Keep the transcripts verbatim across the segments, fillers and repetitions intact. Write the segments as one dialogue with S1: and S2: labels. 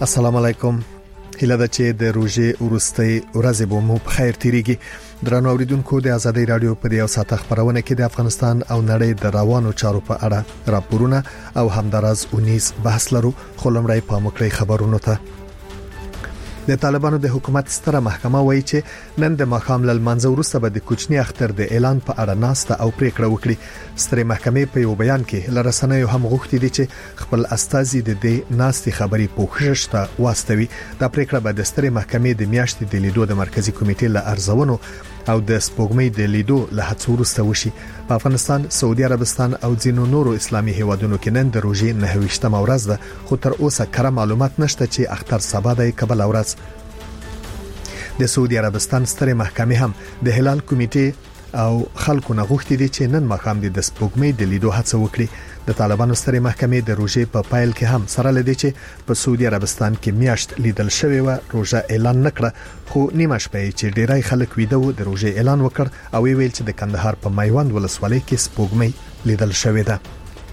S1: السلام علیکم. هیله ده چې د روزې وروستۍ ورځې به مو په خیر تیریږي. درنو اوریدونکو د آزادۍ رادیو په یو ساعت خبرونه کې د افغانستان او نړۍ د روانو چارو په اړه راپورونه او همداراز اونیس بحث لرو. خلمړی په مکړی خبرونو ته. د طالبانو د حکومت ستره محکمه وایي چې نن د ماخام ل منځ وروسته به د کوچنی اختر د اعلان په اړه ناسته او پریکړه وکړي. ستره محکمه په یو بیان کې لرسنیو هم غوښتي دي چې خپل استازي د دې ناستې خبري پوښښت واستوي. دا پریکړه به د ستره محکمې د میاشتې د لیدو د مرکزی کمیټې له ارزونو او د سپوږمۍ د لیدو له هڅو وروسته وشي. په افغانستان، سعودي عربستان او ځینو نورو اسلامي هیوادونو کې نن د روزې نه ویشتمه ورځ ده، خو تر اوسه کره معلومات نشته چې اختر سبا د قبل ورځ. د سعودي عربستان ستره محکمه هم د هلال کمیټې او خلکو نه غوښتي دي چې نن مخام د سپوږمۍ د لیدو هڅه وکړي. د طالبانو ستره محکمې د روزې په پایل کې هم سره لدی چې په سعودي عربستان کې میاشت لیدل شوی و، روزه اعلان نکړه، خو نیمه شپه چې ډیری خلک ویده و د روزې اعلان وکړ او ویل چې د کندهار په میوند ولسوالۍ کې سپوږمۍ لیدل شوې ده.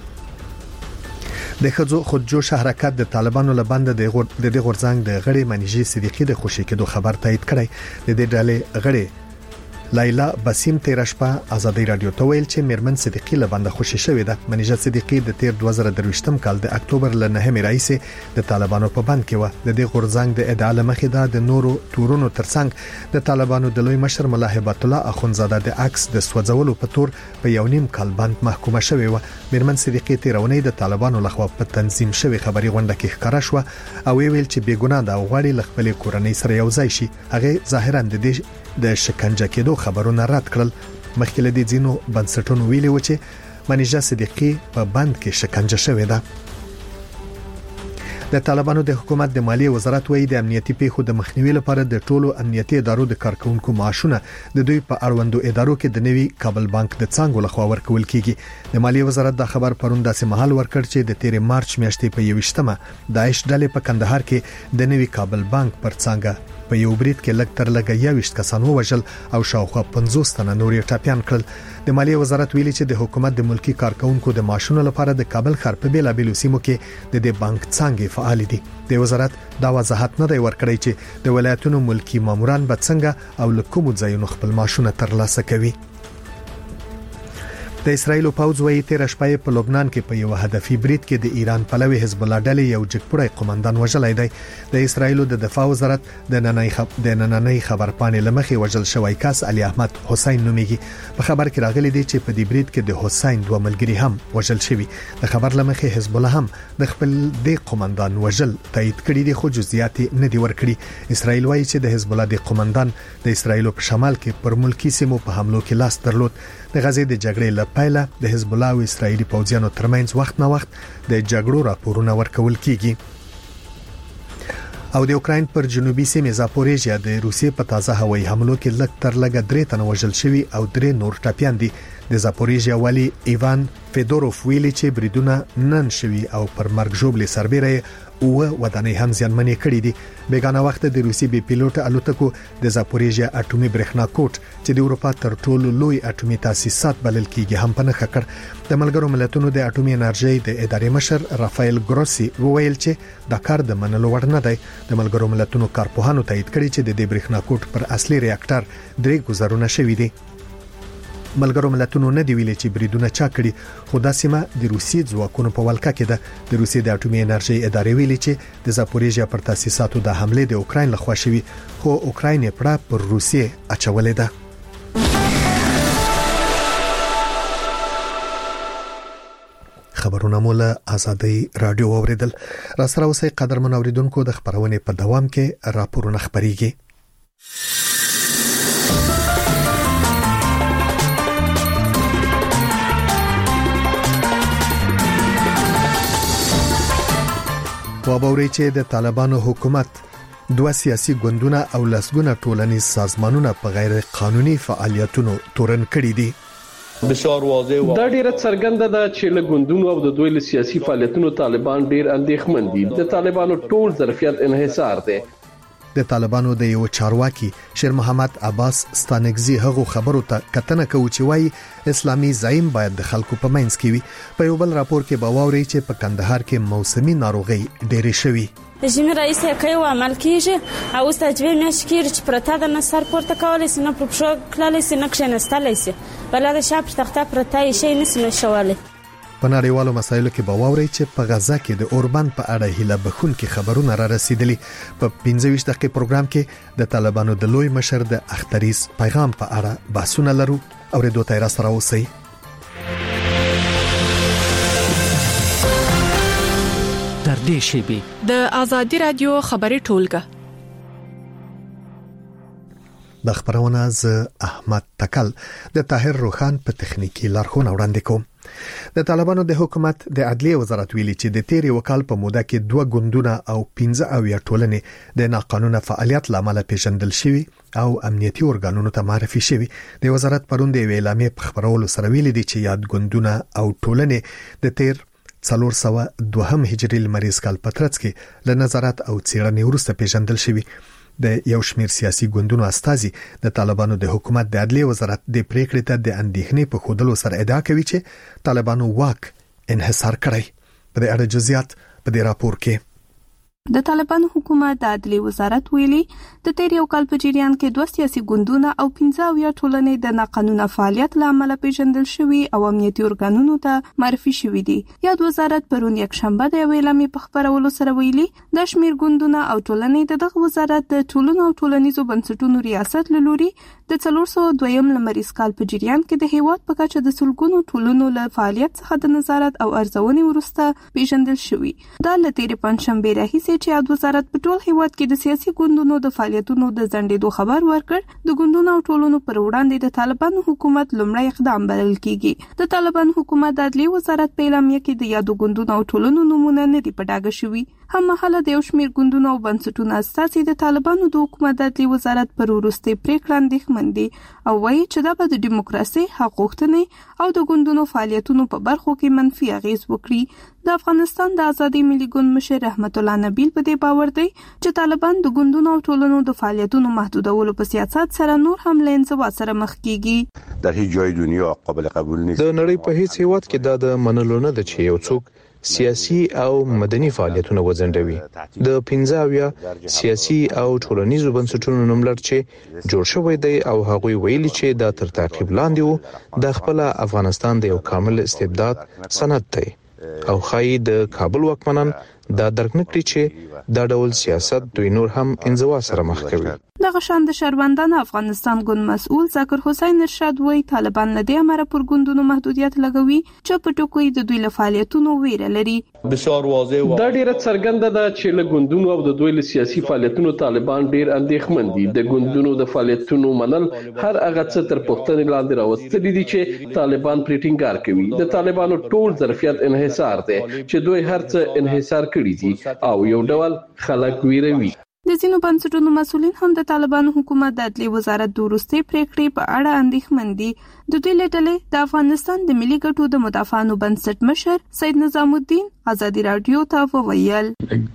S1: د خځو خودجوش حرکت د طالبانو لبند د غور د غورځنګ د غړي منیجي صدیقي د خوشی کېدو خبر تایید کړی. د دې ډلې غړي لایلا بسیم تیر شپه آزادۍ رادیو ته ویل چې میرمن صدیقي لبند خوشی شوې ده. منیجه صدیقي د تیر دوه زره درویشتم کال د اکتوبر ل نهمې رئیس د طالبانو په بند کې و. د دې غورځنګ د ادعا مخې ده د نورو تورونو ترڅنګ د طالبانو د لوی مشر ملا هبت الله اخونزاده د عکس د سوځولو په تور په یو نیم کال بند محکومه شوې و. میرمن صدیقي تیرونې د طالبانو لخوا په تنظیم شوی خبري غونډه کې ښکارا شو او ویل چې بیګناه د غواړي لخپل کورنۍ سره یو ځای شي. هغه ظاهرا د دې د شکنجه کېدو خبرونه رد کړل. مخکې له دې ځینو بنسټونو ویلي و چې منیجه صدیقي په بند کې شکنجه شوې ده. د طالبانو د حکومت د مالیې وزارت وایي د امنیتي پیښو د مخنیوي لپاره د ټولو امنیتي ادارو د کارکونکو معاشونه د دوی په اړوندو ادارو کې د نوي کابل بانک د څنګه لخوا ورکول کیږي. د مالیې وزارت دا خبر پرون داسې مهال ورکړ چې د تیر مارچ میاشتې په یوشتمه داعش ډلې په کندهار کې د نوي کابل بانک پر څنګه په یو برید کې لږ تر لږه یوشت کسان ووژل او شاوخوا پنځوس تنه نور ټاپیان کړل. د مالیې وزارت ویلي چې د حکومت د ملکی کارکونکو د معاشونو لپاره د کابل ښار په بیلابېلو سیمو کې د دې بانک څنګه فعال دي. د وزارت دا وضاحت نه دی ورکړی چې د ولایتونو ملکی ماموران به څنګه او له کوم ځایونو خپل معاشونه ترلاسه کوي. د اسرایل پوځ وایي تیر شپه په لبنان کې په یو هدفي برید کې د ایران پلوي حزب الله ډلې یو جګپړی قومندان وژلای دی. د اسرایل د دفاع وزارت د نننۍ خب د نننۍ خبر پاڼې لمخې وژل شوی کس علي احمد حسین نوميږي. په خبر کې راغلي دی چې په دې برید کې د حسین دوه ملګري هم وژل شوي. د خبر لمخې حزب الله هم د خپل د قومندان وژل تایید کړي دي، خو جزئیات نه دي ورکړي. اسرایل وایي چې د حزب الله د قومندان د اسرایل په شمال کې پر ملکی سیمو په حملو کې لاس درلود. د غزې د جګړې لپاره د حزب الله او اسرایلی پوځیانو ترمنځ وخت نه وخت د جګړو راپورونه ورکول کیږي. او د اوکراین پر جنوبي سیمه زاپوریژیا د روسیې په تازه هوایي حملو کې لږ تر لږه درې تنه وژل شوي او درې نور ټاپیان دي. د زاپوریژیا والی ایوان فیدوروف ویلي چې بریدونه نن شوي او پر مرګ ژوبلې سربېره او ودانۍ هم ځانمنې کړې دي. بیگانه وخت د روسي بي پیلوټ الوتکو د زاپوریژیا اټومي برېښنا کوټ چې د اروپا تر ټولو لوی اټومي تاسیسات بلل کیږي هم په نخښه کړ. د ملګرو ملتونو د اټومي انرژي د ادارې مشر رافایل ګروسي وویل چې دا کار د منلو وړ نه دی. د ملګرو ملتونو کارپوهانو تایید کړي چې د دې برېښنا کوټ پر اصلي ریاکټر درې گزارونه شوي دي. ملګرو ملتونو نه دی ویلي چې بریدونه چا کړي، خو دا سیمه د روسي ځواکونو په ولکه کې ده. د روسي د اټومي انرژي ادارې ویلي چې د زاپوریژیا پر تاسیساتو د حمله د اوکراین لخوا شوی، خو اوکراین یې پړه پر روسیې اچولې ده. خبرونه مولا آزادۍ رادیو اوریدل. را سره اوسې قدرمن اوریدونکو د خبرونه په دوام کې راپورونه خبريږي. وابوري چې د طالبانو حکومت دوه سیاسي ګوندونه او لسګونه ټولنیز سازمانونه په غیر قانوني فعالیتونو تورن کړي دي.
S2: بسیار واضح و
S3: دا ډیره څرګنده ده چې له ګوندونو او د دوی له سیاسي فعالیتونو طالبان ډیر اندېښمن دي. د طالبانو ټول ظرفیت انحصار دی.
S1: د طالبانو د یو چارواکي شیر محمد عباس ستانګزي هغه خبرو ته کتنه کوي چې وايي اسلامي زعیم باید د خلکو په منځ کې وي. په یو بل راپور کې باوري چې په کندهار کې موسمي ناروغي ډېرې شوي.
S4: د ژمي رئیس کوي عمل کیږي او اوس د جوی میاشت کې چې پرته د نصر پورته کولای سي نه په پښو کلای سي نه کښینستلای سي بل د شاپ تخته پرته شي نه شوالي.
S1: په نړیوالو مسایلو کې به واوري چې په غزا کې د اوربان په اړه هیله بخون کې خبرونه را رسیدلي. په پنځه ویشت دقیقې پروګرام کې د طالبانو د لوی مشر د اختریز پیغام په اړه بحثونه لرو. اوریدو ته را سره اوسئ.
S5: در دې شیبي
S6: د ازادي رادیو خبري ټولګه
S1: د خبرونه ز احمد تکل د طاهر روخان په تخنیکی لارښوونه وړاندې کوم. د طالبانو د حکومت د عدلیه وزارت ویلي چې د تیری وکال په موده کې دوه ګوندونه او پنځه او یا ټولنې د ناقانونه فعالیت لامل پیژندل شوی او امنیتي اورګانونو ته معرفي شوی. د وزارت پروند د اعلامیه په خبرولو سره ویلي دي چې یاد ګوندونه او ټولنې د تیر څلور سوه دوهم هجري لمریز کال په ترڅ کې له نظارت او څېړنې وروسته پیژندل شوی. د یو شمېر سیاسي ګوندونو استازي د طالبانو د حکومت د عدلیه وزارت د پریکړې ته د اندېښنې په خودلو سره ادعا کوي چې طالبانو واک انحصار کړی. په دې اړه جزئیات په دې راپور کې.
S6: د طالبانو حکومت د عدلیه وزارت ویلي د تیر یو کال په جریان کې دوه سیاسي ګوندونه او پنځه او یا ټولنې د ناقانونه فعالیت لامل پیژندل شوی او امنیتي اورګانونو ته معرفي شوی دي. یاد وزارت پرون یک شنبه د اعلامیې په خبرولو سره ویلي د شمیر ګوندونه او ټولنې د دغه وزارت د ټولنو او ټولنیزو بنسټونو ریاست لوري د څلور سوه دویم لمریز کال په جریان کې د هیواد په کچه د سلګونو ټولنو له فعالیت څخه د نظارت او ارزونې وروسته پیژندل شوی. دا له تیر پنځشنبه راهیسې چې یاد وزارت په ټول هیواد کې د سیاسي ګوندونو د فعالیتونو د ځنډېدو خبر ورکړ. د ګوندونو او ټولنو پر وړاندې د طالبانو حکومت لومړی اقدام بلل کیږي. د طالبانو حکومت د عدلیه وزارت په اعلامیه کې د یادو ګوندونو او ټولنو نمونه نه دي په ډاګه شوي. هم مهاله د یو شمېر ګوندونو او بنسټونو استازي د طالبانو د حکومت د عدلیه وزارت پر وروستۍ پریکړه اندېښمن دي او وایي چې دا به د دیموکراسي حق غوښتنې او د ګوندونو فعالیتونو په برخو کې منفي اغیز وکړي. د افغانستان د ازادي ملي ګوند مشر رحمت الله نبیل په دې باور دی چې طالبان د ګوندونو او ټولنو د فعالیتونو محدودولو په سیاست سره نور هم له انزوا سره مخ کیږي.
S7: در هیڅ جای دنیا قابل قبول نیست.
S8: د نړۍ په هیڅ هیواد کې دا د منلو نه ده چې یو څوک سیاسي او مدني فعالیتونه وځنډوي. د پنځه او یا سیاسي او ټولنیزو بنسټونو نوملړ چې جوړ شوی دی او هغوی ویلي چې دا تر تعقیب لاندې وو د خپل افغانستان د یو کامل استبداد سند دی او خای د کابل واکمنان دا درک نکړي چې دا ډول سیاست دوی نور هم انزوا سره مخ کوي.
S6: دغه شان د شهروندانو افغانستان ګوند مسؤل ذکر حسین ارشاد وایي طالبان له دې امره پر ګوندونو محدودیت لګوي چې په ټکوي د دوی له فعالیتونو ویره لري.
S3: بسیار واضح و دا ډیره څرګنده ده چې له ګوندونو او د دوی له سیاسي فعالیتونو طالبان ډیر اندېښمن دي. د ګوندونو د فعالیتونو منل هر هغه څه تر پوښتنې لاندې راوستلي دي چې طالبان پرې ټینګار کوي. د طالبانو ټول ظرفیت انحصار دی چې دوی هر څه انحصار کړي دي او یو ډول خلک ویروي.
S6: د ځینو بنسټونو مسؤلین هم د طالبانو حکومت د عدلیه وزارت د وروستۍ پریکړې په اړه اندېښمن دي. د دوی له ډلې د افغانستان د ملي ګټو د مدافعانو بنسټ مشر سید نظام الدین ازادي رادیو ته وویل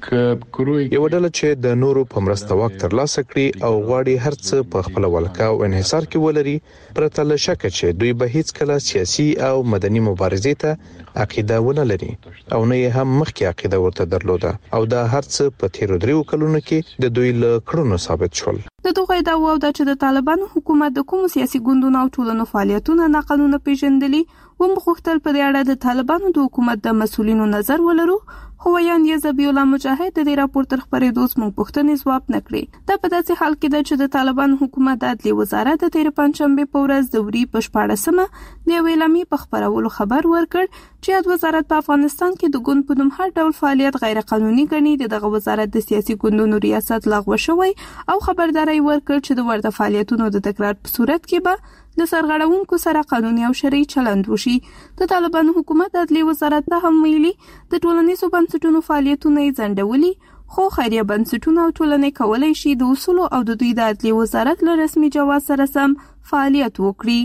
S8: یو ډله چې د نورو په مرسته واک ترلاسه کړي او غواړي هر څه په خپل ولکه او انحصار کې ولري پرته له شکه چې دوی به هیڅ کله سیاسي او مدني مبارزې ته عقیده ونه لري او نه هم مخکې عقیده ورته درلوده او دا هر څه په تیرو دریو کلونو کې د دوی له کړنو ثابت شول.
S6: د دغه ادعا او د چې د طالبانو حکومت د کوم سیاسي ګوندونو او ټولنو فعالیتونه ناقانونه پیژندلي و مخختل په دې اړه د طالبانو د حکومت د مسؤلینو نظر ولرو. خو ویان یزبی الله مجاهد د دې راپور تر خبرېدو موږ پوښتنې ځواب نکړي. دا په داسې حال کې ده چې د طالبانو حکومت د عدلیه وزارت د تیر پنځشنبه په ورځ د وری په شپاړسمه د اعلامیې په خبرولو خبر ورکړ چې د وزارت په افغانستان کې د ګوند په نوم هر ډول فعالیت غیر قانوني ګڼي. دغه وزارت د سیاسي ګوندونو ریاست لغوه شوی او خبرداري ورکړ چې د ورته فعالیتونو د تکرار په صورت کې به د سرغړونکو سره قانوني او شرعي چلند وشي. د طالبانو حکومت د عدلیه وزارت ته هم ویلي د ټولنیزو بنسټونو فعالیتونه یې ځنډولي خو خیریه بنسټونه او ټولنې کولای شي د اصول او د دوی د عدلیه وزارت له رسمي جواز سره سم فعالیت وکړي.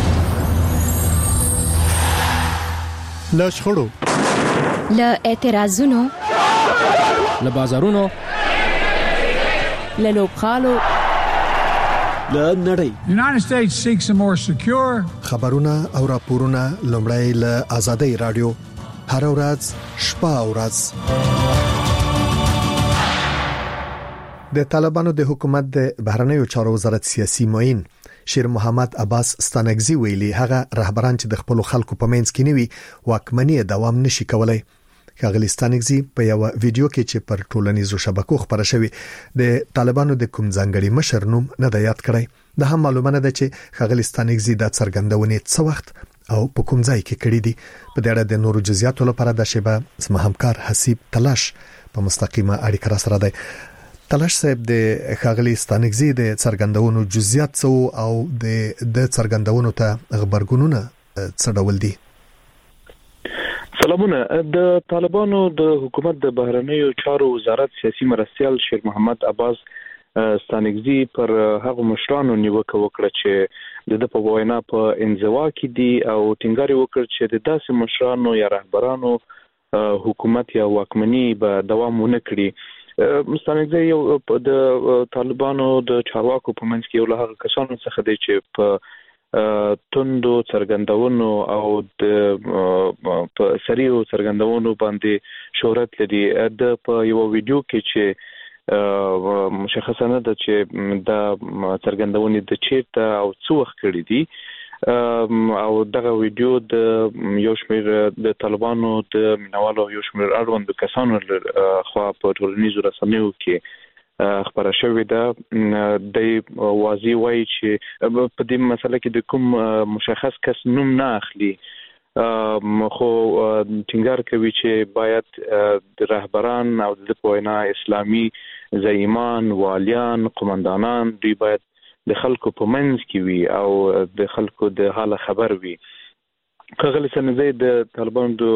S1: له شخړو
S9: له اعتراضونو
S5: له بازارونو
S9: له لوبخالو
S5: له نړۍ
S10: The United States seeks a more secure
S1: خبرونه او راپورونه لومړی له آزادۍ رادیو هر ورځ شپه او ورځ د طالبانو د حکومت د بهرنیو چارو وزارت سیاسي معین شیر محمد عباس ستانکزی ویلي هغه رهبران چې د خپل خلکو په منځ کې نیوي واکمنۍ دوام نشي کولای. ښاغلی ستانکزی په یو ویډیو کې چې پر ټولنیزو شبکو خبره شوی د طالبانو د کوم ځانګړي مشر نوم نه دی یاد کړی. د هم معلومه نه ده چې ښاغلی ستانکزی د څرګندونې څه وخت او په کوم ځای کې کړی دي. په دې اړه د نورو جزئیاتو لپاره د شیبه زما همکار حسیب تلاش په مستقیمه اړیکه را سره دی. تلاش صاحب د ښاغلی ستانکزی د څرګندونو جزئیات څه او د د څرګندونو ته خبرګونونه څه ډول دي؟
S9: سلامونه. د طالبانو د حکومت د بهرنیو چارو وزارت سیاسي مرستیال شیر محمد عباس ستانکزی پر هغه مشرانو نیوکه وکړه چې د په وینا په انزوا کې دي او ټینګار وکړ چې د داسې مشرانو یا رهبرانو حکومت یا واکمنۍ به دوام ونه کړي. ستانکزی یو د طالبانو د چارواکو په منځ کې یو له هغه کسانو څخه دی چې په توندو څرګندونو او د په سریو څرګندونو باندې شهرت لري. د په یو ویډیو کې چې مشخصانه ده چې د څرګندونې د چیرته او څو وخت کړی دي او دغه ویډیو د یو شمېر د طالبانو د مینوالو یو شمېر اړوندو کسانو خوا په ټولنیزو رسنیو کې خبره شوې ده. د واضح وایي چې په دې مسله کې د کوم مشخص کس نوم نه اخلي خو ټینګار کوي چې باید د رهبران او د وینا اسلامي زعیمان والیان قومندانان دوی باید د خلکو په منځ کې وي او د خلکو د حال خبر وي. ښاغلی ستانکزی د طالبانو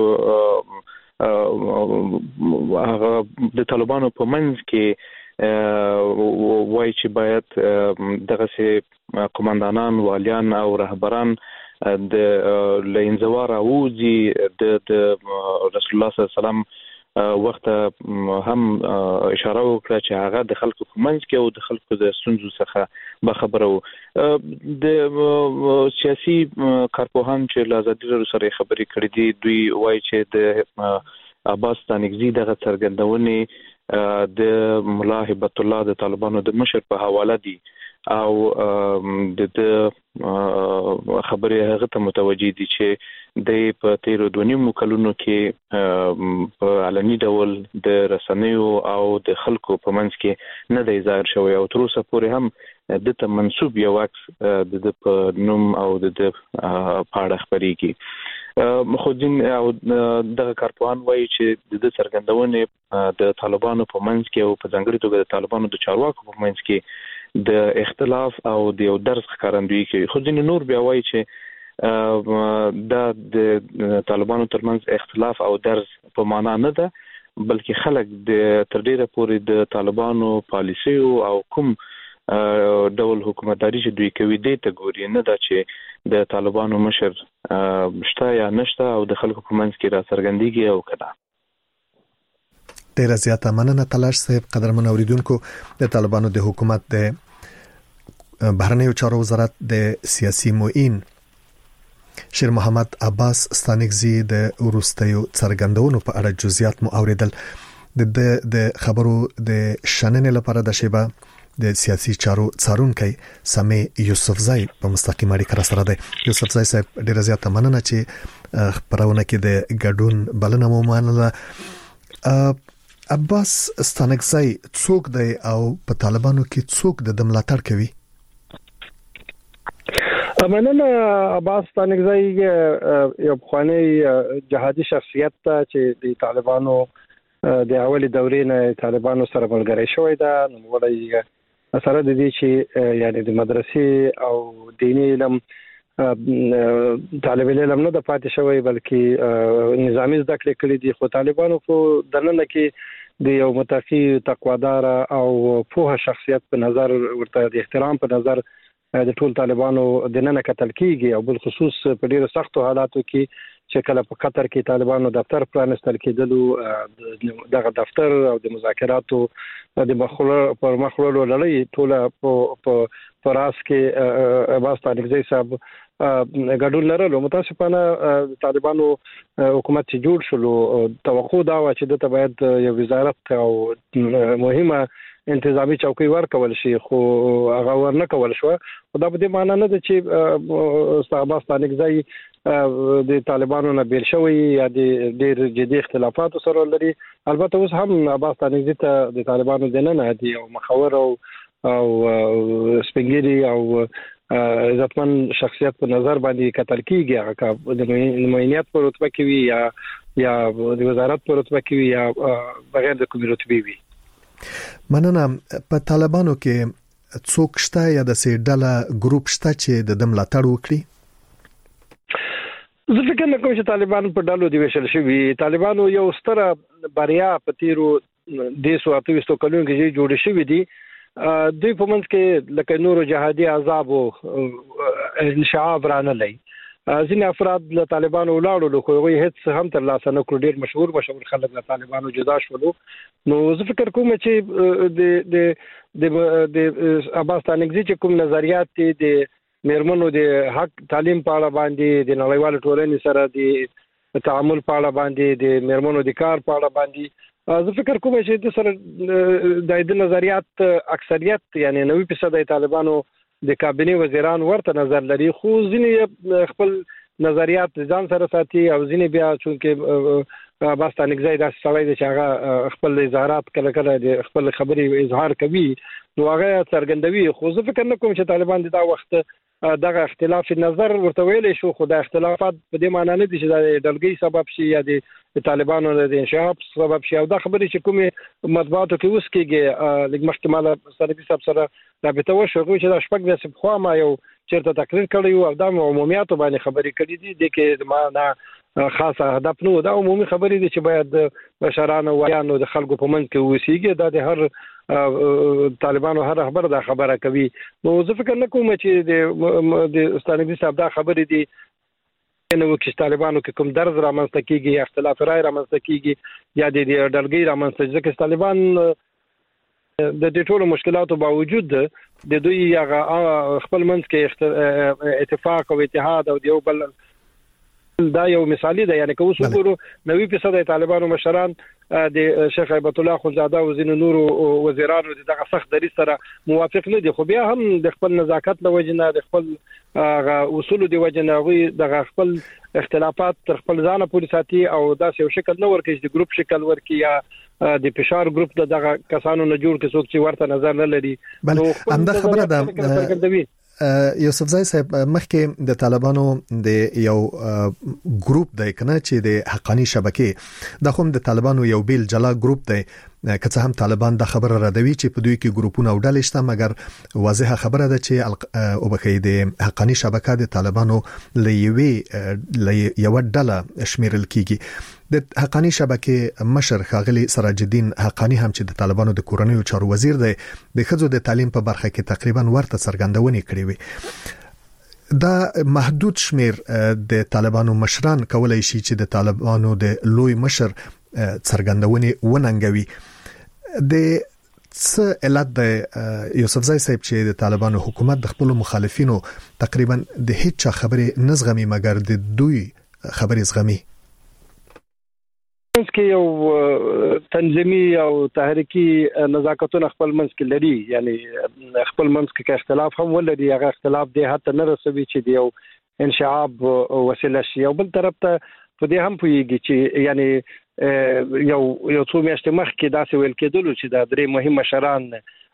S9: هغه د طالبانو په منځ کې وایي چې باید دغه سي قومندانان والیان او رهبران د لینزوا راوځي. د رسول الله صلی الله علیه وسلم وخت هم اشاره وکړه چې هغه د خلکو په منځ کې او د خلکو د ستونزو څخه باخبره وو. د سیاسي کارپوهان چې له ازادي راډیو سره خبرې کړې دي دوی وایي چې د عباس ستانکزی دغه څرګندونې د ملا هبت الله د طالبانو د مشر په حواله دي او د خبرې هغه ته متوجي دي چې د په تیرو دوه نیمو کلونو کې په علني ډول د رسنیو او د خلکو په منځ کې نه دی ظاهر شوی او تر اوسه پورې هم د ته منسوب یو عکس د په نوم او د پاړه خبرېږي. خو دین او دغه کارپوهان وایي چې د څرګندونې د طالبانو په منځ کې او په ځانګړي توګه د طالبانو د چارواکو په منځ کې د اختلاف او د یو درس ښکارندویي کوي. خو ځینې نور بیا وایي چې دا د طالبانو ترمنځ اختلاف او درس په معنا نه ده بلکې خلک د تر ډیره پورې د طالبانو پالیسیو او کوم ډول حکومتداري چې دوی کوي دې ته ګوري نه دا چې د طالبانو مشر شته یا نشته او د خلکو په منځ کې را څرګندېږي او کړه.
S1: ډیره زیاته مننه تلاش صاحب. قدرمن اوریدونکو د طالبانو د حکومت د بهرنیو چارو وزارت د سیاسي معین شیر محمد عباس ستانکزی د وروستیو څرګندونو په اړه جزئیات مو اوریدل. د د خبرو د شننې لپاره د شیبه د سیاسي چارو څارونکي سمي یوسفزای په مستقیم اړیکه سره دی. یوسفزای صاحب ډیره زیاته مننه چې خبرونه کې د ګډون بلنه مو منله. عباس ستانکزی څوک دی او په طالبانو کې څوک د ملاتړ کوي؟
S11: مننه. عباس ستانکزی یو پخوانی جهادي شخصیت چې د طالبانو د اولي دورې نه طالبانو سره ملګری شوی دا نوموړی سره د دې چې یعنی د مدرسې او دیني علم طالب علم نه د پاتې شوی بلکې نظامی زده کړې کړې دي. خو طالبانو په دننه کې د یو متقی تقوادار او پوهه شخصیت په نظر ورته د احترام په نظر د ټول طالبانو د نن کتل کیږي او بل خصوص په ډیرو سختو حالاتو کې چې کله په قطر کې طالبانو دفتر پرانستل کېدلو دغه دفتر او د مذاکراتو د مخلوق پر مخلوق لړۍ ټول په راس کې عباس ستانکزی صاحب ګډون لرلو. متاسفانه طالبانو حکومت چې جوړ شلو توقع دا و چې د باید یو وزارت او مهمه انتظامی چوکۍ ورکول شي خو هغه ورنه کول شو. دا په دې معنی نه ده چې عباس ستانکزی د طالبانو نه بیل شوی یا د ډېر جدي اختلافات سره لري. البته اوس هم عباس ستانکزی ته د طالبانو دننه دی او مخور او او سپنګری او عزتمن شخصیت په نظر باندې کتل کیږي. هغه د نماینیت په رتبه کې وي یا یا د وزارت په رتبه کې وي یا بغیر د کومې رتبه وي.
S1: مننه. په طالبانو کې څوک شته یا د سې ډله ګروپ شته چې د دم لاتړ وکړي؟
S11: زه فکر نه کوم چې طالبان په ډلو دی وشل شوی. طالبانو یو ستره بریا په تیرو د سو اته وستو کلونو کې جوړ شوی دی. دوی په منځ کې لکه نورو جهادي احزاب او انشعاب رانه لای. ځینې افراد له طالبانو ولاړو خو هغوی هیڅ هم تر لاسه نه کړ. ډېر مشهور مشهور خلک له طالبانو جدا شولو. نو زه فکر کوم چې د د د عباس ستانکزی چې کوم نظریات دي د میرمنو د حق تعلیم په اړه باندې د نړیوال ټولنې سره د تعامل په اړه باندې د میرمنو د کار په اړه باندې زه فکر کوم چې د سره د دې نظریات اکثریت یعنی نوي فیصد د طالبانو د کابینه وزیران ورته نظر لري. خو ځینې خپل نظریات ځان سره ساتي او ځینې بیا چونکه عباس ستانکزی داسې سوی دی چې هغه خپل اظهارات کله کله د خپل خبرې اظهار کوي نو هغه څرګندوي. خو زه فکر نه کوم چې طالبان د دا وخت دغه اختلاف نظر ورته ویلې شو. خو د اختلافات په دې معنی نه دي چې د ډلګۍ سبب شي یا د طالبانو د انشعاب سبب شي. او دا خبرې چې کومې مطبوعاتو کې اوس کېږي لږ مخکې مالا سربي صاحب سره رابطه وشوه چې دا شپږ ورځې پخوا ما یو چېرته تقریر کړی او دا عمومیاتو باندې خبرې کړي دي د کې ما نه خاصه هدف نو. دا عمومي خبرې دي چې باید د بشرانو ویانو د خلکو په منځ کې وسیږي. دا د هر طالبانو هر خبره دا خبره کوي. نو زه فکر نه کوم چې د د ستانکزی صاحب دا خبرې دي نو چې طالبانو کې کوم درز رامنځته کیږي یا اختلاف رائے رامنځته کیږي یا د ډلګۍ رامنځته ځکه طالبان د دې ټولو مشکلاتو باوجود د دوی هغه خپل منځ کې اتفاق او اتحاد او یو بل دا یو مثالی ده. یعنی که اوس وګورو نوي فیصد طالبانو مشران د شیخ هیبت الله خونزاده او ځینو نورو وزیرانو دغه سخت دریځ سره موافق نه دي. خو بیا هم د خپل نزاکت له وجې نه د خپل اصولو د وجې نه هغوی دغه خپل اختلافات تر خپل ځانه پورې ساتي او داسې یو شکل نه ورکوي چې د ګروپ شکل ورکوي یا د فشار ګروپ د دغه کسانو نه جوړ کړي څوک چې ورته نظر نه لري.
S1: بل همدا خبره ده یوسف زای صاحب مخکې د طالبانو د یو ګروپ دی کنه چې د حقانی شبکې د کوم د طالبانو یو بیل جلا ګروپ دی که څه هم طالبان د خبره ردوي چې په دوی کې ګروپونه او ډلې شته مګر واضحه خبره ده چې او بخې د حقانی شبکې د طالبانو لوي یو ډله شمیرل کیږي. د حقانی شبکې مشر خاغلی سراج الدین حقانی هم چې د طالبانو د کورنیو چارو وزیر دی د خځو د تعلیم په برخه کې تقریبا ورته څرګندونې کړې وي. دا محدود شمیر د طالبانو مشران کولای شي چې د طالبانو د لوی مشر څرګندونې وننګوي. د څه علت د یوسف زای صاحب چې د طالبانو حکومت د خپل مخالفینو تقریبا د هیڅ خبرې نزغمي مګر د دوی خبرې زغمي.
S11: منځ کې یو تنظیمي او تحریکي نزاکتونه خپل منځ کې لري. یعنی خپل منځ کې اختلاف هم ولري. هغه اختلاف دی حتی نه رسوي چې دی یو انشعاب وسیله شي. او بل طرف ته په دې هم پوهیږي چې یعنی یو یو څو میاشتې مخکې داسې ویل کېدلو چې دا درې مهم مشران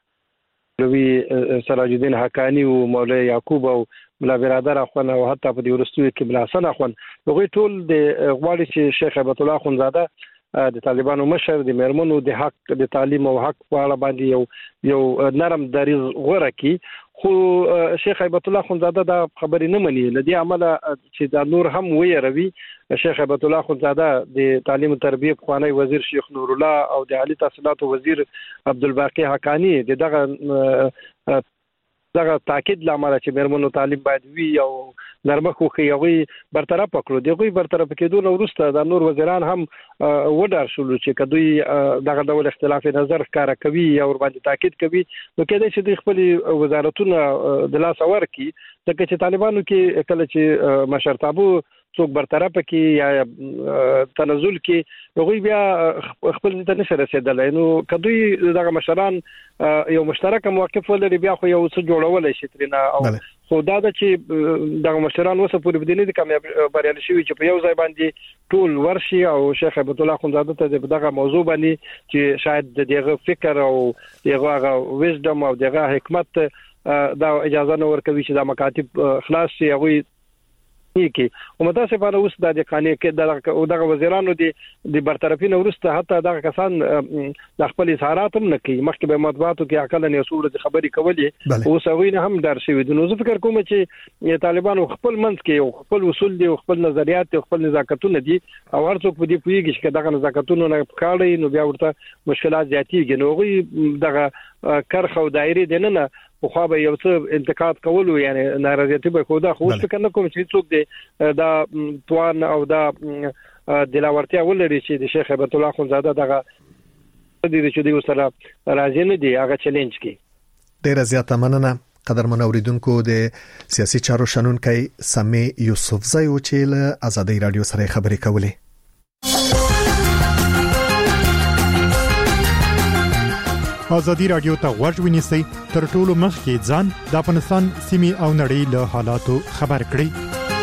S11: مولوي سراج الدین حقانی او مولوي یعقوب او ملا برادر اخوان او حتی په دې ورستوي کې ملا حسن اخوان هغوی ټول د غواړي چې شیخ هیبت الله خونزاده د طالبانو مشر د میرمنو د حق د تعلیم او حق په اړه باندې یو یو نرم دریځ غوره کړي. خو شیخ هیبت الله خونزاده دا خبرې نه مني. لدی عمله چې دا نور هم ویروي. شیخ هیبت الله خونزاده د تعلیم او تربیه خوانی وزیر شیخ نور الله او د عالی تحصیلات وزیر عبدالباقی حقانی دغه دغه تاکید لامل چې میرمنو تعلیم باید وي او نرمه خوخي هغوی برطرف کړو. دغه برطرف کېدو نو وروسته د نور وزیران هم وډار شول چې کدوې دغه ډول اختلاف نظر ښکارا کوي او ور باندې تاکید کوي نو کېدای شي د خپل وزارتونو د لاس ورکی ځکه چې طالبانو کې کله چې مشرتابو څوک برطرف کې یا تنزل کې هغه بیا خپل ته نشه رسیدلای نو کدوې دغه مشران یو مشترک موقف ولري بیا خو یو څه جوړول شي ترنه او خو دا د چې دغه مشران وسه پورې بدینې د کامیاب بریالي شوی چې په یو ځای باندې ټول ورشي او شیخ هیبت الله خونزاده ته دغه موضوع باندې چې شاید دغه فکر او دغه ویزډم او دغه حکمت دا اجازه نه ورکوي چې دا مکاتب خلاص شي هغه کې او متاسفانه اوس د قانون کې دغه وزیرانو دي د برطرفي نورسته حتی دغه کسان د خپل اظهارات هم نه کوي مخکې به مطبوعاتو کې عقل نه اصول د خبري کولې او سوي نه هم در شوی د نو فکر کوم چې طالبانو خپل منځ کې خپل اصول دي خپل نظریات او خپل نزاکتونه دي او هر څوک په دې پویږي چې دغه نزاکتونه نه کاړي نو بیا ورته مشکلات زیاتېږي نو غوي دغه کرخه او دایره دي نه خو به یو څه انتقاد کول یعنی ناراضیت به خو دا خو فکر نه کوم چې څوک دی دا توان او دا دلاورتیا ولري چې د شیخ هیبت الله خونزاده دغه د دې چې دی سره راځي نه دی هغه چیلنج کی
S1: ډیر زیاته مننه قدرمن اوریدونکو د سیاسي چارو شنونکي سمي یوسفزی او چې له ازادي رادیو سره خبرې کولې
S12: ازادي رادیو ته غوږ ونیسئ تر ټولو مخکې ځان د افغانستان سیمې او نړۍ له حالاتو خبر کړئ.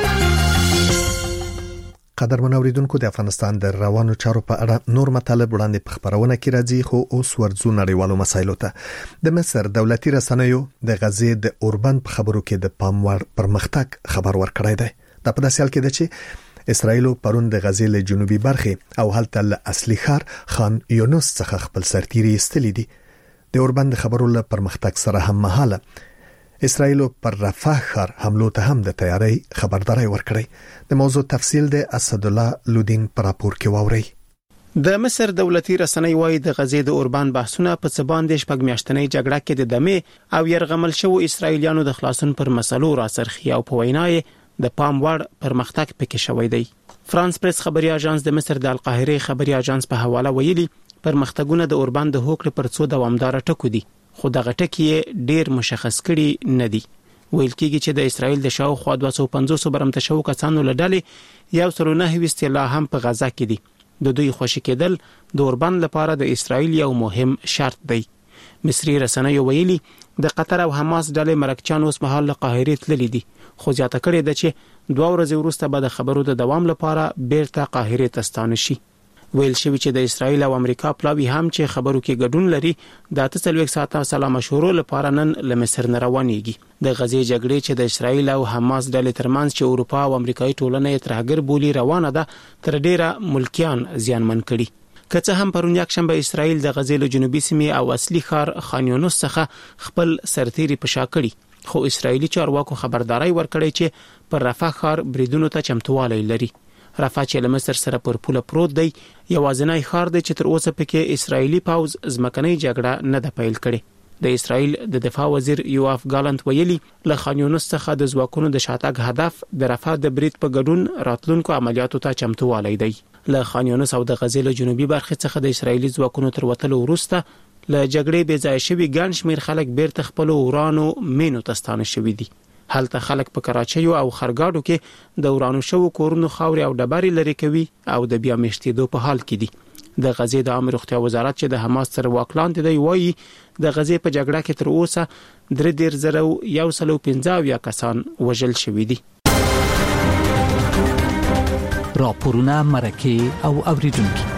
S1: قدرمن اوریدونکو د افغانستان د روانو چارو په اړه نور مطالب وړاندې په خبرونه کې راځي خو اوس ورځو نړیوالو مسایلو ته د مصر دولتي رسنیو د غزې د اوربند په خبرو کې د پاموړ پرمختګ خبر ورکړی دی. دا په داسې حال کې ده چې اسرائیل پرون د غزې له جنوبي برخې او هلته له اصلي ښار خان یونس څخه خپل سرتیري ایستلي دي. د اوربند خبرو له پرمختګ سره هم مهاله اسرائیل پر رفح ښار حملو ته هم د تیاری خبرداري ورکړي. د موضوع تفصیل د اسد الله لودین پر راپور کې واوري.
S13: د مصر دولتي رسنۍ وايي د غزې د اوربند بحثونه په څه باندې شپږ میاشتنۍ جګړه کې د دمه او يرغمل شو اسرائیلیانو د خلاصون پر مسلو راسرخي او په وینای د پام وړ پرمختګ پکې شوی دی. فرانس پریس خبري اژانس د مصر د القاهره خبري اژانس په حواله ویلي پرمختګونه د اوربند د هوکړې پر څو دوامدار ټکو دي خو دغه ټکی ډیر مشخص کړي نه دي. ویل کېږي چې د اسرائیل د شاوخوا دوه سوه پنځوس برمته شو کسانو لړلې یو سل نه ویست لا هم په غزا کې دي. د دوی خوشی کېدل د اوربند لپاره د اسرائیل یو مهم شرط دی. مصري رسنیو ویلي د قطر او حماس ډلې مرکچان اوس مهال له قاهره تللي دي خو زیاته کړي ده چې دوه ورځې وروسته به د خبرو د دوام لپاره بیرته قاهره ته ستانه شي. ویل شوی چې د اسرائیل او امریکا پلاوی هم چې خبرو کې ګډون لري د اته څلوېښت ساعته سلا مشورو لپاره نن له مصر نه روانيږي. د غزې جګړې چې د اسرائیل او حماس ډلې ترمنځ چې اروپا او امریکایي ټولنه یې ترهګر بولی روانه ده تر ډیره ملکیان زیانمن کړي. که څه هم پرون یک شنبه اسرائیل د غزې له جنوبي سیمې او اصلي ښار خان یونس څخه خپل سرتیري په شا کړي خو اسرائیلي چارواکو خبرداري ورکړې چې پر رفح ښار بریدونو ته چمتووالی لري. رفح چې له مصر سره پر پوله پروت دی یوازینی ښار دی چې تر اوسه پکې اسرائیلي پوځ ځمکنۍ جګړه نه ده پیل کړې. د اسرائیل د دفاع وزیر یوآف ګالنت ویلي له خان یونس څخه د ځواکونو د شاتګ هدف د رفح د برید په ګډون راتلونکو عملیاتو ته چمتووالی دی. له خان یونس او د غزې له جنوبي برخې څخه د اسرائیلي ځواکونو تر وتلو وروسته له جګړې بې ځای شوي ګڼ شمېر خلک بیرته خپلو ورانو مینو ته ستانه شوي دي. هلته خلک په کراچۍ او خرګاډو کې د ورانو شوو کورونو خاورې او ډبرې لري کوي او د بیا میشتېدو په حال کې دي. د غزې د عامه روغتیا وزارت چې د حماس سره واک لاندې دی وایي د غزې په جګړه کې تر اوسه درې دېرش زره یو سل او پنځه اویا کسان وژل شوي دي.
S14: راپورونه مرکه او اوریدونکو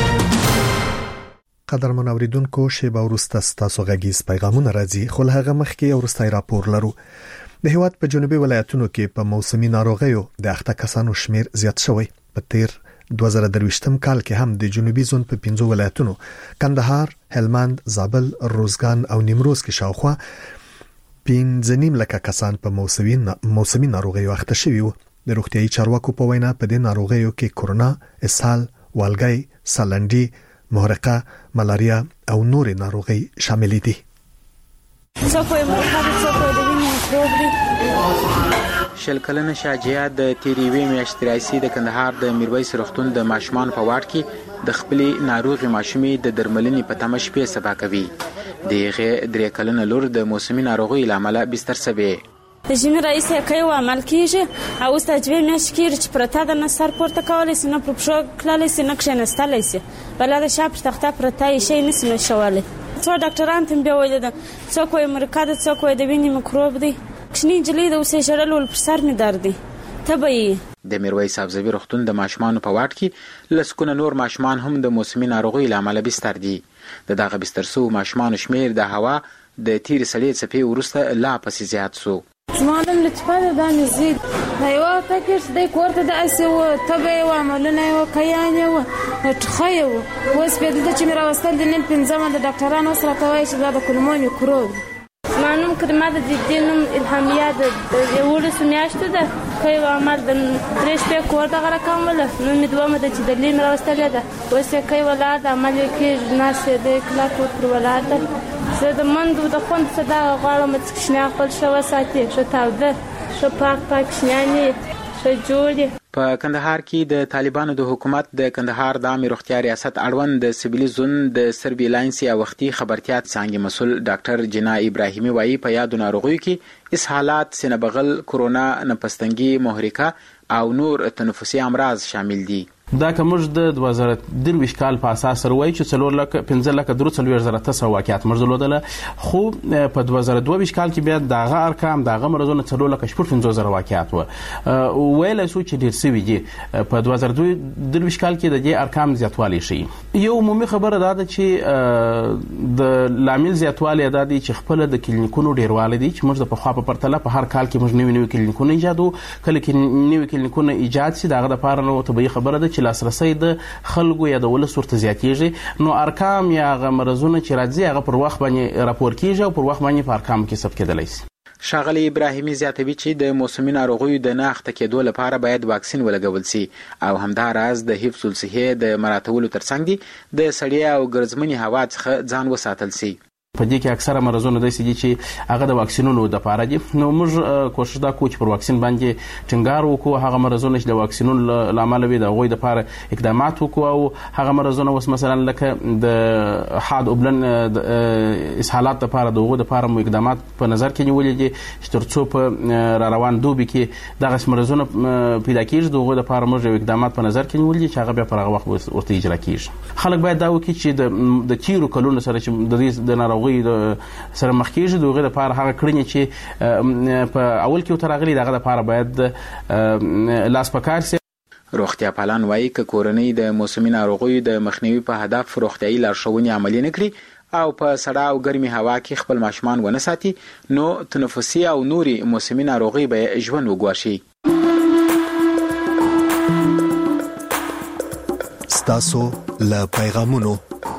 S1: قدرمن اوریدونکو شیبه وروسته ستاسو غږیز پیغامونه راځي خو له هغه مخکې یو وروستی راپور لرو. د هیواد په جنوبي ولایتونو کې په موسمي ناروغیو د اخته کسانو شمیر زیات شوی. په تیر دوه زره درویشتم کال کې هم د جنوبي زون په پنځو ولایتونو کندهار، هلمند، زابل، روزګان او نیمروز کې شاوخوا پنځه نیم لکه کسان په موسمي موسمي ناروغیو اخته شوي وو. د روغتيایي چارواکو په وینا په دې ناروغیو کې کورونا، اسهال، والګي، سالنډي، محرقه، ملاریا او نورې ناروغي شامل دي.
S15: شل کلنه شاجعه د تیریوي میاشتې راځي د کندهار د میرویس روغتون د ماشومان په واټ کې د خپلې ناروغي ماشومې د درملنې په تمه شپې سبا کوي. دغه درې کلنه لور د موسمي ناروغي لامل بستر سوي.
S4: د ژمي رئیس کوي او عمل کیږي او اوس د جوی میاشت کې چې پرته د نصر پورته کولای سي نه پر پښو کلالای سي نه کښینستلای سي بل د شاپ تخته پرته شي نس نه شواله څو ډاکټران تم به ویل د څوک یې مرکه د څوک یې د وینې میکروب دی کښنی جلې د اوسې جړل ول پر سر می درد دی تبعی
S15: د میرویس سبزوي روغتون د ماشومان په واټ کې لسکونه نور ماشومان هم د موسمي ناروغۍ لامل بستر دي د دغه بستر سو ماشومان شمیر د هوا د تیر سړې څپې ورسته لا پسې زیات سو
S16: زمانم لطفاده دا نزيد هيوا تکرس د کوړه د اسو تبه و عملونه و کيانه و تخيو وس په دې چې میرا وستل د نن پنځمه د ډاکټرانو سره کوي چې دا د کلمونی کروب
S4: مانوم کلمه د دینم الهامیه د یوړو سمیاشته ده کوي عمل د درش په کوړه د غره کومله نو مدومه د چې د لین راوستل ده وسه کوي ولادت عمل کې ناسه د کلاکو پر ولادت زه د مندو د خوند صدا غواړم چې کښنه خپل شو ساتي شو تاوده شو پاک پاک کښنانی شو جوړي
S15: په کندهار کې د طالبانو د حکومت د کندهار د عامه روغتیا ریاست اړوند د سیویل زون د سربیلانس یا وختي خبرتیا څنګه مسول ډاکټر جنا ابراهیمي وایي په یاد ناروغیو کې اسهالات سینه بغل کرونا نپستنګي محرکه او نور تنفسي امراض شامل دي
S17: دا کومج د دوه زره درویش کال په اساس وروي چې څلور لک پنځه لک درو څلور زره تاسو واقعیت مرزلودله خو په دوه زره دوه کال کې بیا دغه ارقام دغه مرزونه څلور لک شپږ پنځه زره واقعیت و ویل سو چې ډیر سوي دي په دوه زره درویش کال کې د دې ارقام زیاتوالی شي یو عمومي خبره ده چې د لامل زیاتوالی ده چې خپل د کلینیکونو ډیروالی دي چې موږ د په خوا په پرتله په هر کال کې موږ نوي نوي کلینیکونه ایجادو کله کې نوي کلینیکونه ایجاد شي دغه لپاره نو طبيعي خبره ده چې لاسرسي د خلکو یا د ولس ورته زیاتېږي نو ارقام یا غمرزونه چې راځي هغه پر وخت باندې راپور کیږي او پر وخت باندې په ارقام کې ثبت کېدلی شي
S15: ښاغلی ابراهیمي زیاتوي چې د موسمي ناروغیو د نه اخته کېدو لپاره باید واکسین ولګول شي او همداراز د حفظ الصحې د مراتبولو ترڅنګ دي د سړې او ګرځمنې هوا څخه ځان وساتل شي
S17: په دې کې اکثره مرزونه د سې چې هغه د واکسینونو د لپاره دي نو موږ کوشش دا کوو چې پر واکسین باندې ټینګار وکړو هغه مرزونه چې د واکسینونو لامل وي د غوي د لپاره اقدامات وکړو او هغه مرزونه وس مثلا لکه د حاد اوبلن د اسهالات لپاره د غوي د لپاره مو اقدامات په نظر کې نیولې دي چې ترڅو په را روان دوبي کې دغه مرزونه پیدا کیږي د غوي د لپاره موږ اقدامات په نظر کې نیولې چې هغه بیا پر هغه وخت ورته اجرا کیږي خلک باید دا وکړي چې د تیرو کلونو سره چې د دې د ناروغ سره مخ کېږي دغه لپاره هغه کړنې چې په اول کې وترغلي دغه لپاره باید لاس پکار سي
S15: روغتیا پالان وایي ک کورنۍ د موسمي ناروغیو د مخنیوي په هدف روغتیايي لارښوونې عملي نکړي او په سړه او ګرمي هوا کې خپل ماشومان ونه ساتي نو تنفسي او نوري موسمي ناروغي به ژوند وګواښي
S1: ستاسو له پیغامونو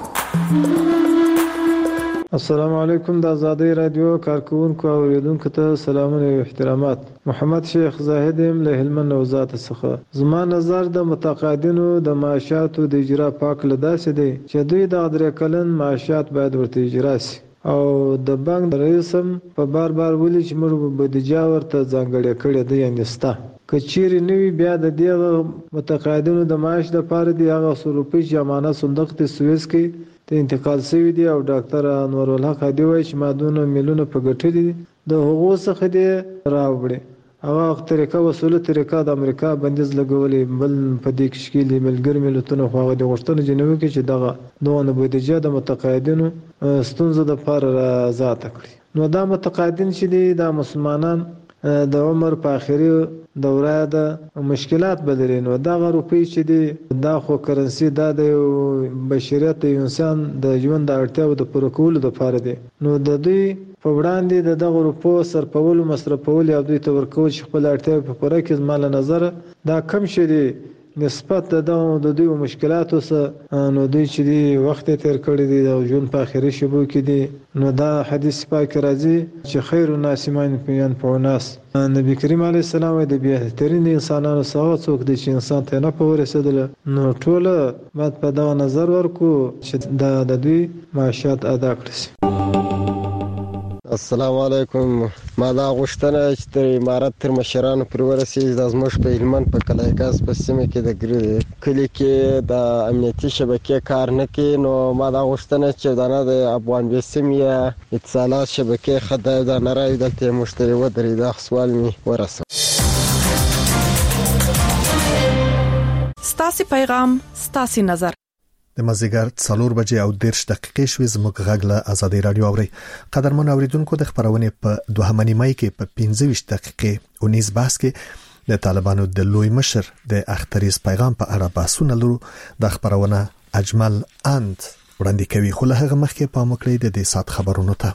S18: السلام علیکم د آزادۍ رادیو کارکونکو او اوریدونکو ته سلامونه او احترامات محمد شیخ زاهد ام له هلمند وزارت څخه زما نظر د متقاعدینو د معاشاتو د اجرا پاک لداسې دی چې دوی د درې کلن معاشات باید ورته اجرا شي او د بانک رئیس هم په بار بار ویلي چې موږ بودیجه ورته ځانګړې کړې ده یعنې سته کچيري نوی بیا د دې متقاعدینو د معاش لپاره دی هغه څو روپۍ چې امانت صندوق ته سويس کې ته انتقال شوی دی او ډاکټر انور الحق دی وایي چې مادونه میلیونه په ګټلي دي د حقوق څخه دی راوړي هغه طریقه وسوله طریقه د امریکا بندیز لګولې بل په دې کې شکیل ملګر ملتونو خو هغه د غوښتنې جنوي کې چې دغه دوه بودیجه د متقاعدینو ستونزه د فار آزاد کړي نو دا متقاعدین چې دي د مسلمانان د عمر په اخري دوره د مشکلات بدلې نو دا روپی چې دی دا خو کرنسي دا د بشریت انسان د ژوند د اړتیاو د پوره کولو لپاره دی نو د دوی په وړاندې د دغه روپو سرپول مصرفول یا دوی ته ورکول چې خپل اړتیاو په پوره کې زمال نظر دا کم شي دی نسبت د د دوی مشکلاتو سره نو دوی چې دی وخت تیر کړی دی او ژوند په اخري شبو کې دی نو دا حدیث پاک راځي چې خیر الناس من ينفع الناس نبی کریم علیه السلام د بهترین انسانانو څخه څوک دی چې انسان ته نه په ورسېدل نو ټول باید په دا نظر ورکو چې د دوی معاشات ادا کړي
S19: السلام علیکم. ما دا غوښتنه چې د امارت تر مشرانو پر ورسېږي د زموږ په هلمند په کلایګاز په سیمه کې د کلي کې د امنیتي شبکې کار نه کوي، نو ما دا غوښتنه چې دا د افغان بیسیم یا اتصالات شبکې خدای دا نه راوي دلته مشتری ودرې دا سوال می ورسو.
S6: ستاسو پیغام ستاسو نظر.
S1: د مازیګر څلور بجې او دیرش دقیقې شوې زموږ غږ له آزادۍ رادیو اوري. قدرمن اوریدونکو د خبرونې په دوهمه نیمه کې په پنځه ویشت دقیقې اونیز بحث کې د طالبانو د لوی مشر د اختریز پیغام په اړه بحثونه لرو. د خبرونه اجمل اند وړاندې کوي، خو له هغه مخکې پام وکړئ د دې سات خبرونو ته.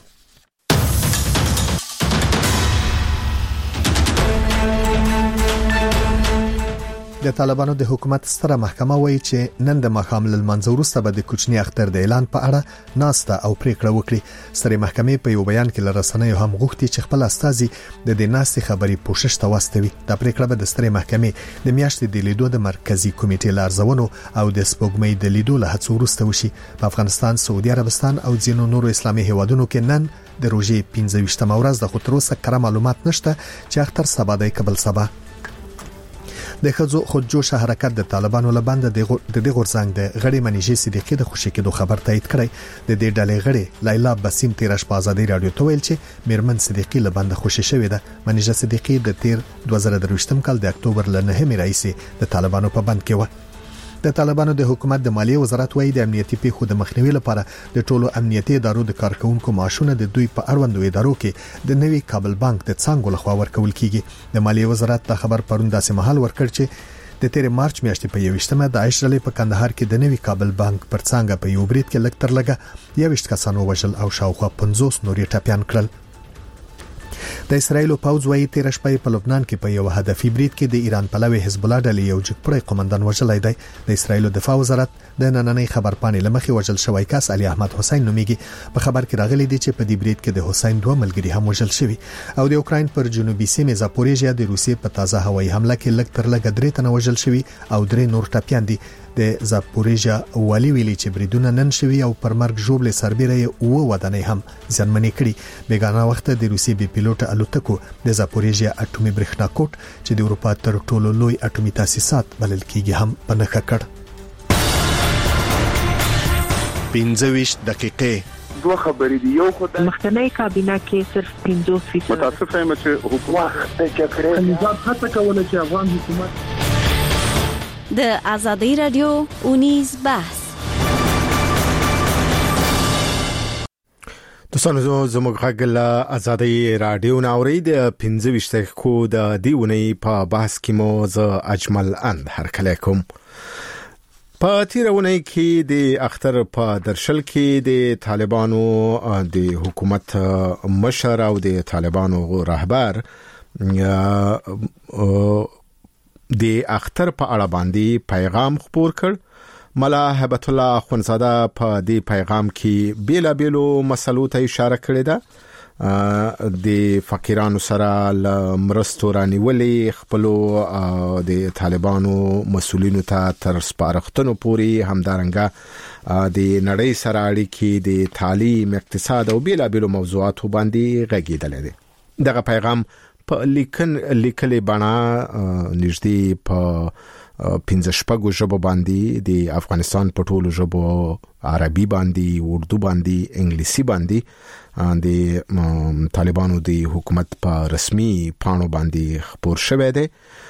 S1: د طالبانو د حکومت ستره محکمه وایي چې نن د ماښام له لمانځه وروسته به د کوچني اختر د اعلان په اړه ناسته او پریکړه وکړي. ستره محکمې په یو بیان کې لرسنیو هم غوښتي چې خپل استازي د دې ناستې خبري پوښښ ته واستوي. دا پریکړه به د ستره محکمې د میاشتې د لیدو د مرکزی کمیټې لارځونو او د سپوږمۍ د لیدو له هڅو وروسته وشي. په افغانستان، سعودي عربستان او ځینو نورو اسلامي هیوادونو کې نن د روژې پنځه ویشتمه ورځ د خطروسه کړه معلومات نشته چې اختر سبا د قبل سبا. د خځو خودجوش حرکت د طالبانو لباند د دې غورځنګ د غړي منیجې صدیقي د خوشی کېدو خبر تایید کړی. د دې ډلې غړي لیلا بسیم تیرش په آزادۍ رادیو ته ویل چې میرمن صدیقي لباند خوشی شوې ده. منیجه صدیقي د تیر دوه زره درویشتم کال د اکتوبر ل نهمې رئیس د طالبانو په بند کې و. د طالبانو د حکومت د مالیې وزارت وایي د امنیتي پیښو د مخنیوي لپاره د ټولو امنیتي ادارو د کارکونکو معاشونه د دوی په اړوندو ادارو کې د نوي کابل بانک د څنګه لخوا ورکول کیږي. د مالیې وزارت دا خبر پرون داسې مهال ورکړ چې د تیر مارچ میاشتې په یوویشتمه د عشرلې په کندهار کې د نوي کابل بانک پر څنګه په یو برید کې لکتر لګه یوویشت کسانو وژل او شاوخوا پنځوس نورې ټاپیان کړل. د اسرایل پوځ وايي تیر شپه په لبنان کې په یو هدفي برید کې د ایران پلوي حزب الله ډلې یو جګپړی قومندان وژلای دی. د اسرایل دفاع وزارت د نننۍ خبر پاڼې لمخې وژل شوی کس علي احمد حسین نومیږي. په خبر کې راغلي دی چې په دې برید کې د حسین دوه ملګري هم وژل شوي. او د اوکراین پر جنوبي سیمه زاپوریژیا د روسیې په تازه هوایي حمله کې لکتر لګ درې تنه وژل شوي او درې نور ټاپیان دي. د زاپوریژیا والی ویلي چې بریدونه نن شوي او پر مرګ جوړل سربېره او ودانې هم ځنمنې کړي. بیگانه وخت د روسي بي پيلوټ الوتکو د زاپوریژیا اټومي برېښنا کوټ چې د اروپا تر ټولو لوی اټومي تاسیسات بلل کیږي هم په نښه کړ. پنځه ویشت دقیقې
S20: دوه خبرې دي. یو خدای
S21: مخکنی کابینه کې صرف پنځوس فیصد
S20: متاسفه یم چې حکومت د چکرې
S21: نظام هڅه کوله چې افغان حکومت د آزادۍ رادیو اونیز بحث.
S22: دوستانو زموږ غږ له آزادۍ رادیو ناوړي د پنځه ویشت کو د دیونی په بحث کې مو ز اجمل اند هرکلی کوم. په تیرونه کې د اختر په درشل کې د طالبانو د حکومت مشر او د طالبانو رهبر د اختر په اړه باندې پیغام خپور کړ. ملا هبت الله خونزاده په دې پیغام کې بیلا بیلو مسلو ته اشاره کړې ده. د فقیرانو سره مرستو رانیولې خپلو د طالبانو مسولینو ته تر سپارښتنو پورې همدارنګه د نړۍ سره اړیکې د تعلیم، اقتصاد او بیلا بیلو موضوعاتو باندې غږیدل دي. دغه پیغام په لیکن لیکلې بڼه نږدې په پنځه شپږو ژبو باندې د افغانستان په ټولو ژبو، عربي باندې، اردو باندې، انګلیسي باندې د طالبانو د حکومت په رسمي پاڼو باندې خپور شوی دی.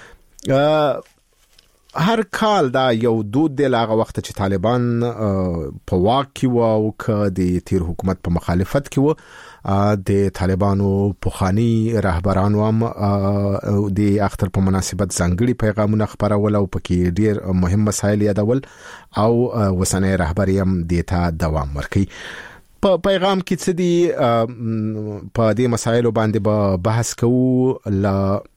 S22: هر کال دا یو دود دی لاغه وخت چې طالبان په واک کې و او که د تیر حکومت په مخالفت کې و، د طالبانو پوخانی رهبرانو هم د اختر په مناسبت ځانګړي پیغامونه خپرول او پکې ډیر مهم مسایل یادول او وسنۍ رهبري هم دیتا دوام ورکړي. په پیغام کې څه دي په دې مسایلو باندې به بحث کوو. ل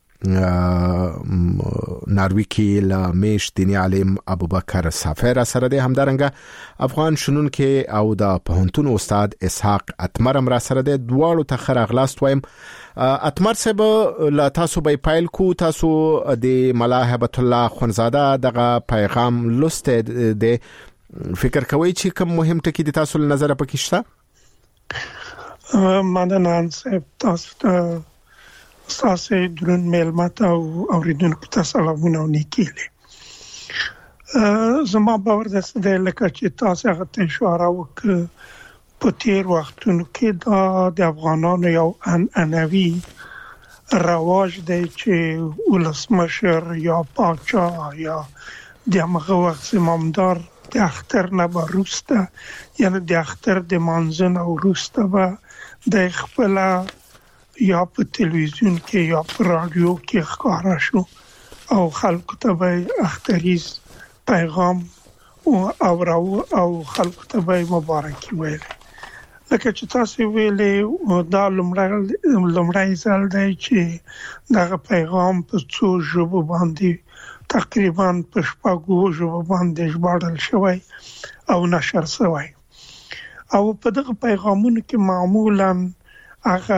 S22: ناروی کې له میش دینی عالم ابوبکر سافر سره ده، همدارنګه افغان شنون کې او د پوهنتون استاد اسحاق اتمر را سره ده. دواړو ته خیر اغلاست وایم. اتمر صاحب لا تاسو به پایل کو، تاسو د ملا هبت الله خونزاده دغه پیغام لسته ده، فکر کوئ چې کوم مهم ټکی د تاسو نظر پکې شته؟
S2: مننه صاحب تاسو ته تاسو درون میلمات او اوریدونکو ته سلامونه او نیکیلې. زما باور ده چې لکه چې تاسو هغه ته اشاره وکړه په تیر وختونو کې دا د افغانانو یو عنعنوي رواج دی چې ولسمشر یا پاچا یا د هغه وخت زمامدار د اختر نه وروسته یعنی د اختر د منځنه وروسته به د خپل یا په تلویزیون کې یا په رادیو کې ښکارا شو او خلکو ته به اختریز پیغام او راو او خلکو ته به مبارکي ویل. لکه چې تاسو ویلې دا لومړی ځل دی چې دغه پیغام په څو ژبو باندې تقریبا په شپږو ژبو باندې ژباړل شوی او نشر شوی او په دغه پیغامونو کې معمولا هغه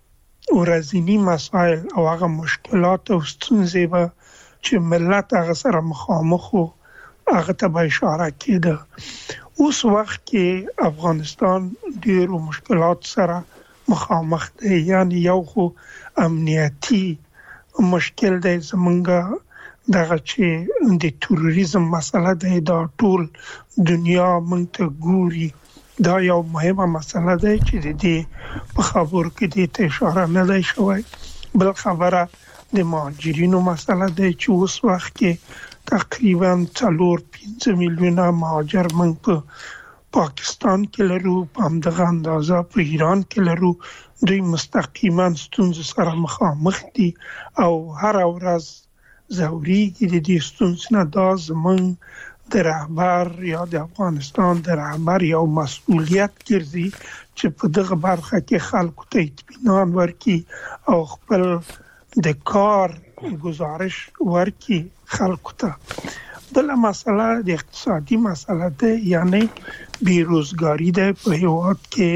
S2: ورځنی مسائل او هغه مشکلات او ستونزې به چې ملت هغه سره مخامخ وو هغه ته به اشاره کېده. اوس وخت کې افغانستان ډېر مشکلات سره مخامخ دی، یعنی یو خو امنیتي مشکل دی زمونږه دغه چې د تروریزم مسله دی، دا ټول دنیا مونږ ته ګوري، دا یو مهمه مسله ده چې د دې په خبرو کې د اشاره نه دی شوی. بل خبره د مهاجرینو مسله ده چې اوس وخت کې تقریبا څلور پنځه میلیونه مهاجر موږ په پاکستان کې لرو، په همدغه اندازه په ایران کې لرو. دوی مستقیما ستونزو سره مخامخ دي او هر ورځ ضروري د دې ستونزو نه دا زموږ د رهبر یا د افغانستان د رهبر یو مسؤلیت ګرځي چې په دغه برخه کې خلکو ته اطمینان ورکړي او خپل د کار گزارش ورکړي خلکو ته. بل مسله د اقتصادي مسله ده، یعنی بیروزګاری ده په هیواد کې،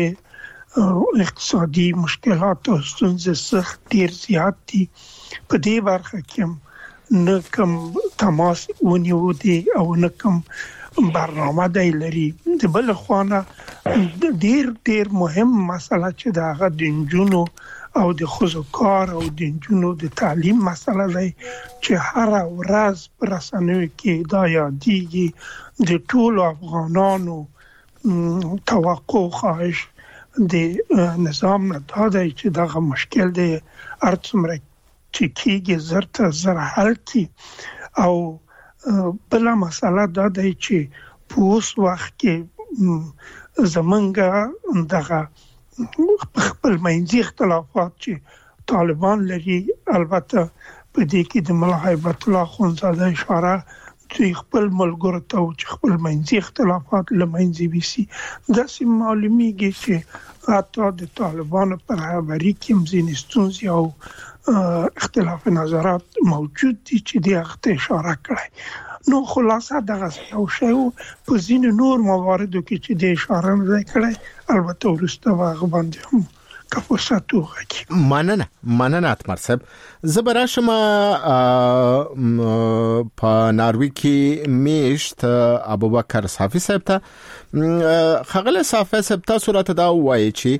S2: اقتصادي مشکلات او ستونزې سخت ډیر زیات دي. په دې برخه کې نه کوم تماس ونیو دي او نه کوم برنامه دی لري. د بل خوانه ډیر ډیر مهم مسله چې د هغه د نجونو او د ښځو کار او د نجونو د تعلیم مسله دی چې هر ورځ په رسنیو کې دا یادېږي. د ټولو افغانانو توقع خواهش د نظام نه دا دی چې دغه مشکل دی هر څومره چې کېږي زر ته زر حل کړي. او بله مسله دا دی چې په اوس وخت کې زمونږ دغه خپل منځي اختلافات چې طالبان لري، البته په دې کې د ملا هیبت الله خونزاده اشاره چې خپل ملګرو ته چې خپل منځي اختلافات له منځه ویسي. داسې معلومیږي چې حتی د طالبانو پر رهبري کې هم ځینې ستونزې او اختلاف نظرات موجود دي چې دې هغه ته اشاره کړی. نو خلاصه دغه یو شی په ځینې نور مواردو کې چې د اشاره نه دی کړی، البته وروسته به هغه باندې هم که فرصت وغږي.
S22: مننه مننه اتمر صاحب. زه به راشم په ناروی کې میشت ابوبکر صافي صاحب ته. ښاغلی صافي صاحب، تاسو راته دا ووایئ چې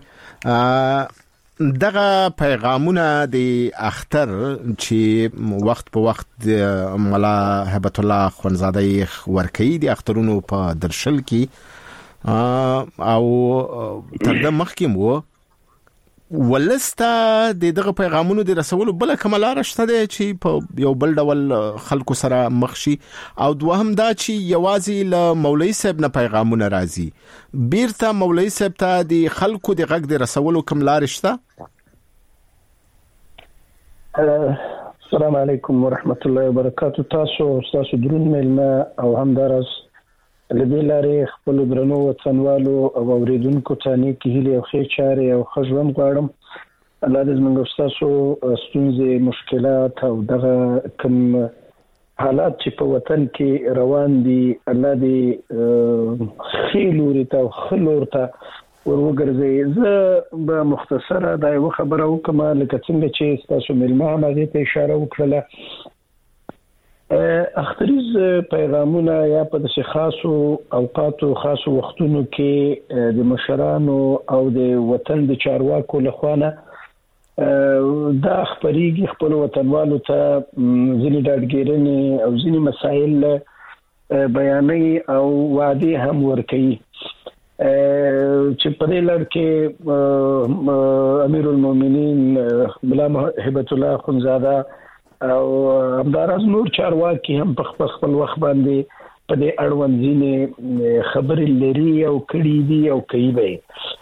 S22: دغه پیغامونه د اختر چې وخت په وخت ملا هیبت الله خونزاده ورکوي د اخترونو په درشل کې او تر د مخکې مو ولسته د دغه پیغامونو د رسولو بل کمالار شته دی چې په یو بل ډول خلکو سره مخ شي، او دوهم دا چې یوازې له مولوي صاحب نه پیغامونه راځي، بیرته مولوي صاحب ته د خلکو د غږ د رسولو کمالار شته؟
S7: السلام علیکم ورحمت الله وبرکاتو. تاسو تاسو درون میلمه او همدارس لدې لارې خپل درنو وطنوالو او اوریدونکو ته نیکې هیلې او ښې چارې او ښه ژوند غواړم. الله دې زموږ ستاسو ستونزې، مشکلات او دغه کوم حالات چې په وطن کې روان دي الله دې ښې لوري ته او ښه لور ته وروګرځي. زه به مختصره دا یوه خبره وکړم، لکه څنګه چې ستاسو میلمه هم هغې ته اشاره وکړله. اختریز پیغامونه یا په داسې خاصو اوقاتو خاصو وختونو کې د مشرانو او د وطن د چارواکو لخوا نه دا خبريږي خپل وطنوالو ته ځینې ډاډګیرنې او ځینې مسایل بیانې او وعده هم ورکوي چې په دې لړ کې امیر المؤمنین مولا هبت الله اخوندزاده او همدارس نور چارواکي هم په خپل وخت باندې په دې اړوند ځینې خبرې لري او کړي دي او کوي به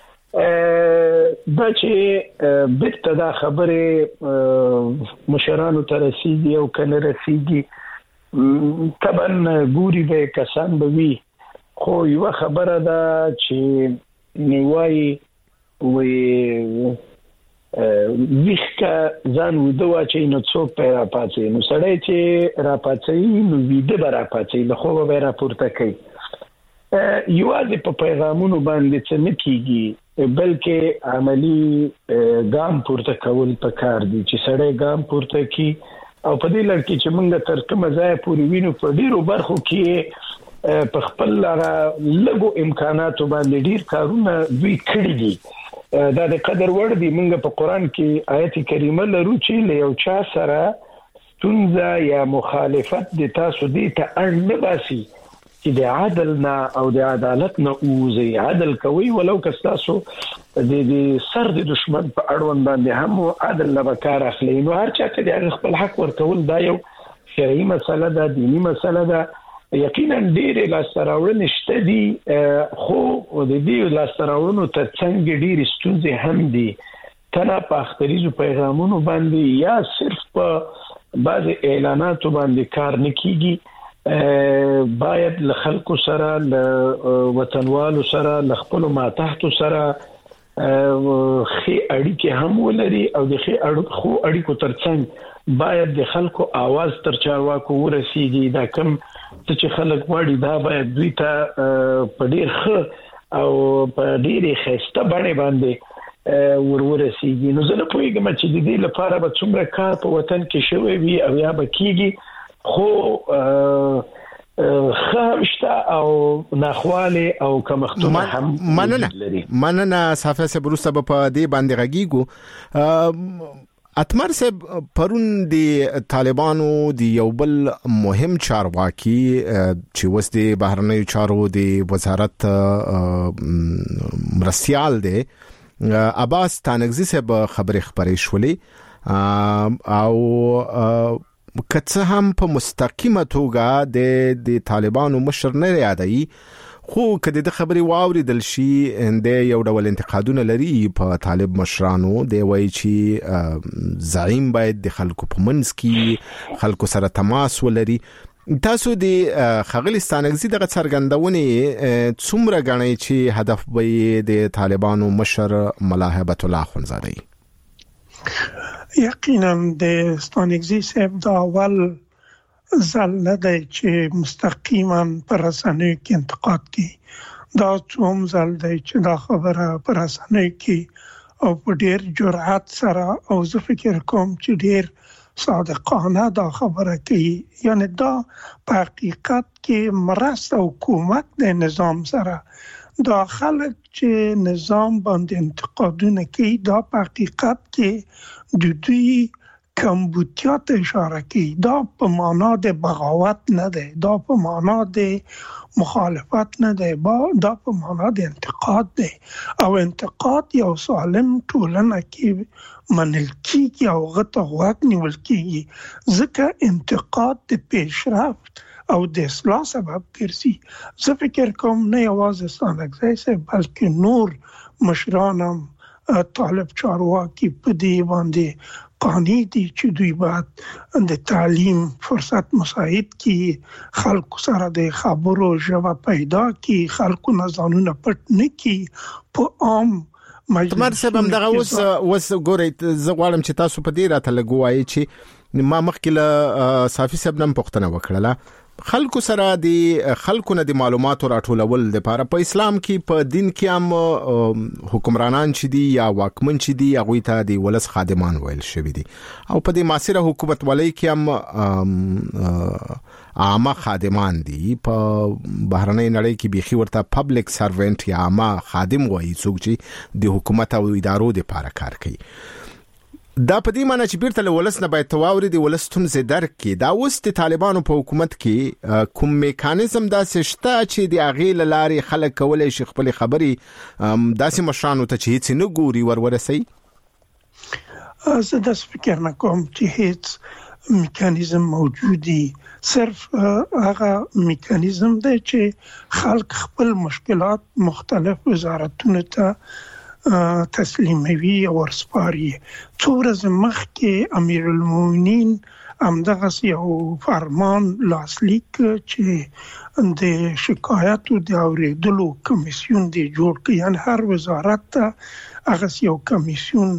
S7: دا چې بیرته دا خبره مشرانو ته رسیدي او کنه رسیدي طبعا ګوري به کسان به وي خو یو خبره ده چې نیوای وي ویخکا ځان ودوا چې نو څوک پیرا پاتې نو سړی چې را پاتې نو ویده برا پاتې له خو به را پورته کوي یوازې په پیغامونو باندې څه نه کیږي بلکې عملی ګام پورته کول پکار دي چې سړی ګام پورته کی او په دې لړ کې چې موږ تر کومه ځای پورې وینو په ډیرو برخو کې په خپل لږو امکاناتو باندې ډیر کارونه دوی کړی دي دا د قدر وړ دی موږ په قران کې آیت کریمه لرو چې له یو چا سره تنزا یا مخالفت د تاسو دي ته اړ نه باسي چې د عدل نه او د عدالت نه اوزي عدل کوي ولو که تاسو د دې سر د دشمن په اړوند باندې هم عدل نه وکړ اخلي نو هر چا ته د خپل حق ورکول دا یو شرعي مسله ده دینی مسله ده یقینا ډېر لاستراوړنې شته دي خو د دې لاستراوړنو ته څنګه ډېر ستونزې هم دي تنه په اختریزو پیغامونو باندې یا صرف په بعض اعلاناتو باندې کار نه کیږي باید له خلکو سره له وطنوالو سره له خپل ماتحتو سره خي اړیکې هم ولري او د خي خو اړیکو ترڅنګ باید د خلکو आवाज تر چارواکو ورسیږي دا کوم چې خلک وړي دا باید دوی ته په ډیر ښه او په ډیر خسته باندې باندې ورورسیږي نو زه نه پوهیږم چې د دې لپاره به څومره کار په وطن کې شوی وي او یا به کیږي خو خامشته او ناخواله او کمختونه هم
S22: مننه مننه صافه سه بروسه په دې باندې غږیګو اتمر صاحب پرون د طالبانو د یو بل مهم چارواکي چې وس د بهرنیو چارو د وزارت مرسیال دی عباس تانگزی صاحب خبرې خبرې شولې او کڅه هم په مستقیمه توګه د د طالبانو مشر نه یادایي خو کله د خبري واوریدل شي د یو ډول انتقادونه لري په طالب مشرانو دی وایي چې زعیم باید د خلکو په منځ کې خلکو سره تماس ولري تاسو د خغلستانګزي دغه څرګندونه څومره غنئ چې هدف به د طالبانو مشر مولا هبت الله اخوندزاده
S2: یقینا د ستانګزي صاحب دا اول ځل نه دی چې مستقیما پر رسنیو کې انتقاد کوي دا څوم ځل دی چې دا خبره پر رسنیو کې او په ډیر جرأت سره او زه فکر کوم چې ډیر صادقانه دا خبره کوي یعنی دا په حقیقت کې مرسته حکومت د نظام سره دا خلک چې نظام باندې انتقادونه کوي دا په حقیقت کې د دوی کمبودیا ته اشاره کوي دا په معنا د بغاوت نه ده دا په معنا د مخالفت نه ده دا په معنا د انتقاد ده او انتقاد یو سالم ټولنه کې منل کیږي او غته واک نیول کیږي ځکه انتقاد د پیشرفت او د اصلاح سبب ګرځي زه فکر کوم نه یوازې ستانګزی صاحب بلکې نور مشرانم طالب چارواکي په دې باندې قانوني دي چې دوی باید د تعلیم فرصت مساعد کی خلکو سره د خبرو ژبه پیدا کی خلکو نه ځانونه پټ نه کی په عام
S22: تمر سبب دغه اوس اوس ګورئ زه غواړم چې تاسو په دې راته لګوایي چې ما مخکې له صافي سبب نن پوښتنه وکړله خلکو سره د خلکو نه د معلوماتو راټولول لپاره په اسلام کې په دین کې هم حکمرانان چې دي یا واکمن چې دي هغه ته د ولس خادمان ویل شوی دي او په د معاصره حکومت ولای کې هم عامه خادمان دي په بهرنۍ نړۍ کې بيخي ورته پبلک سروینټ یا عامه خادم وایي څوک چې د حکومت او ادارو لپاره کار کوي. دا په دې معنی چې بیرته له ولس نه باید تواوري د ولس ستونزې درک کړي. دا اوس د طالبانو په حکومت کې کوم میکانیزم داسې شته چې د هغې له لارې خلک کولی شي خپلې خبرې داسې مشرانو ته چې هیڅ نه ګوري ور ورسوي؟
S2: زه داسې فکر نه کوم چې هیڅ میکانیزم موجود دی. صرف هغه میکانیزم دی چې خلک خپل مشکلات مختلف وزارتونو ته تسلیموي او ورسپاري. څو ورځې مخکې امیر المؤمنین همدغه یو فرمان لاسلیک چې د شکایاتو د اوریدلو کمیسیون دی جوړ کړي، یعنی هر وزارت ته هغه یو کمیسیون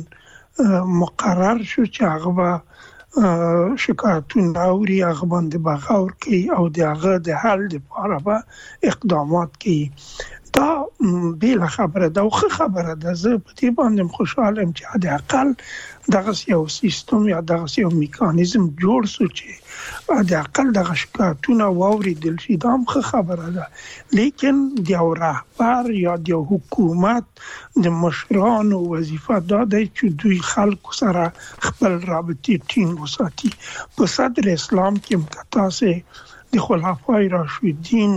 S2: مقرر شو چې هغه به شکایتونه اوري، هغه باندې بغور کوي او د هغه د حل لپاره به اقدامات کوي. دا بیل خبره ده او خبره ده. زه په دې باندې خوشاله یم چې د اقل دغه یو سیستم یا دغه یو میکانیزم جوړ شو چې د اقل دغه شکایتونه واوریدل شي. دا هم خبره ده، لیکن د یو رهبر یا د حکومت د مشرانو وظیفه دا ده چې دوی خلکو سره خپل رابطې ټینګ وساتي. په صدر اسلام کې مکتاسه د خلفای راشدین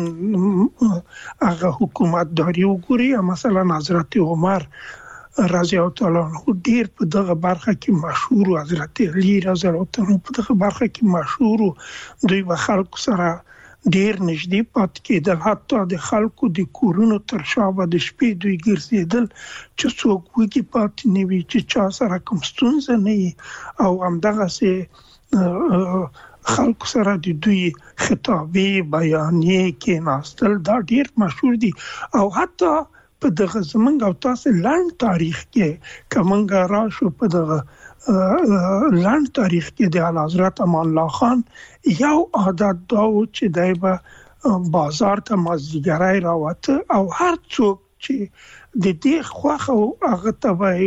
S2: هغه حکومت داری وګوري، مثلا حضرت عمر رضی الله تعالی عنہ ډیر په دغه برخه کې مشهور، حضرت علی رضی الله تعالی عنہ په دغه برخه کې مشهور. دوی به خلکو سره ډیر نږدې پات کېدل، حتی د خلکو د کورونو تر شا به د شپې دوی ګرځېدل چې څوک وږي پاتې نه وي، چې چا سره کوم ستونزه نه وي. او همدغه سه خلکو سره د دوی خطابې بیانیې کې ناستل دا ډیر مشهور دي. او حتی په دغه زمنګ او تاسو لاند تاریخ کې کومنګ راشو په دغه لاند تاریخ کې د اعلی حضرت امان الله خان یو عادت دا و چې دای په بازار ته مازیګرای راوته او هر څوک چې د دې خوخه هغه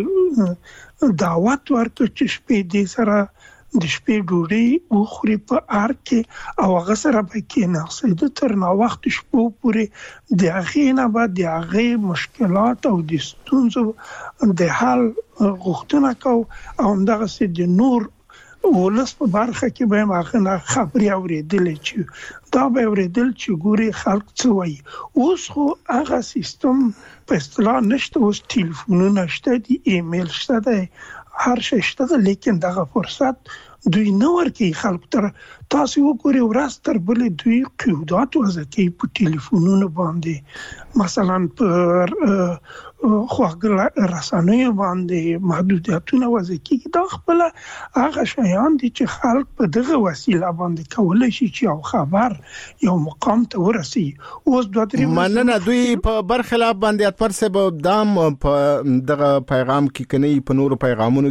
S2: ته دعوت ورکړي چې شپې دې سره د شپې ډوډۍ وخوري په ار کې او هغه سره به کېناستي. د تر نا وخت شپو پورې د هغې نه به د هغې مشکلات او د ستونزو د حل غوښتنه کو او همدغسې د نور ولس په برخه کې به هم هغه نه خبرې اورېدلې چې دا به اورېدل چې ګوري خلک څه وایي. اوس خو هغه سیستم په اصطلاح نشته، اوس ټلیفونونه شته دي، ایمیل شته دی، هر شي شته، لیکن دغه فرصت دوی نه ورکوي خلکو ته. تاسو وګورئ ورځ تر بلې دوی قیودات وضع کوي په ټلیفونونو باندې، مثلا په خواږه رسنیو باندې محدودیتونه وضع کیږي. دا خپل هغه شیان دي چې خلک په دغه وسیله باندې کولی شي چې یو خبر یو مقام ته ورسي. اوس دوه درې
S22: مننه. دوی په برخلاف باندې اتپر سبب دام په دغه پیغام کې کني په نورو پیغامونو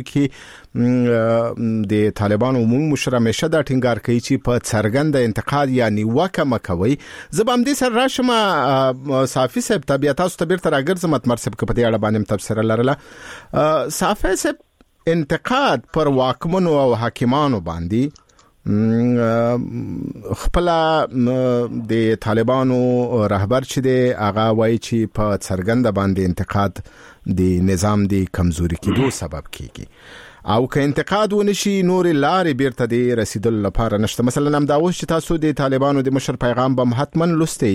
S22: کې د طالبانو عمومي مشر همیشه دا ټینګار کوي چې په څرګند انتقاد یا نیوکه مکوي. زبام دې سره راشم صافي صاحب ته بیا تاسو ته بیرته راګرځم اتمر صاحب په دې اړه باندې تبصره لرله. صافي صاحب انتقاد پر واکمنو او حاکمانو باندې خپل د طالبانو رهبر چې دی هغه وایي چې په څرګند باندې انتقاد د نظام د کمزوري کېدو سبب کیږي او که انتقاد ونشي نور لارې بیرته دی رسیدل لپاره نشته. مثلا هم دا اوس چې تاسو د طالبانو د مشر پیغام به حتما لستی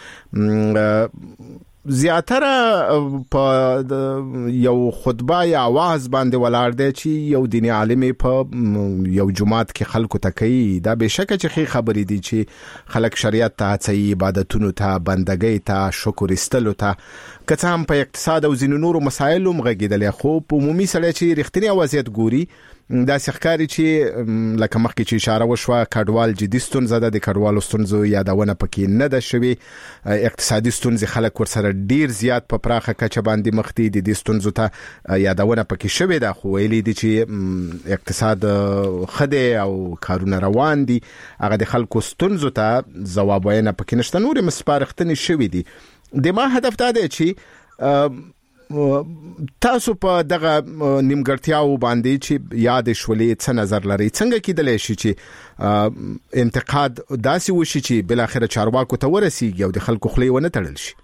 S22: زیاتره په یو خطبه یا आवाज باندې ولاړ دی چې یو دیني عالم په یو جماعت کې خلکو ته کوي. دا به شک چې خې خبرې دي چې خلک شریعت ته هڅوي، عبادتونو ته، بندګۍ ته، شکر ایستلو ته، که څه هم په اقتصاد او ځینو نورو مسایلو هم غږېدلی، خو په عمومي سړی چې رښتینی وضعیت ګوري دا ښکاری چې لکه مخکې چې اشاره وشوه کډوال جدي ستونزه ده، د کډوالو ستونزو یادونه پکې نه ده شوی، اقتصادي ستونزې خلک ورسره ډیر زیات په پراخه کچه باندې مخ دي، د دې ستونزو ته یادونه پکې شوی ده، خو ویلي دي چې اقتصاد خده او کارونه روان دي، هغه د خلکو ستونزو ته ځواب وینه پکې نشته، نور مسپارښتنې شوی دي. د ما هدف دا دی چې تاسو په دغه نیمګړتیاو باندې چې یاد شولې څه نظر لري، څنګه کېدلی شي چې انتقاد داسې وشي چې بل اخر چارواکو ته ورسیږي او د خلکو خولې ونه تړل شي؟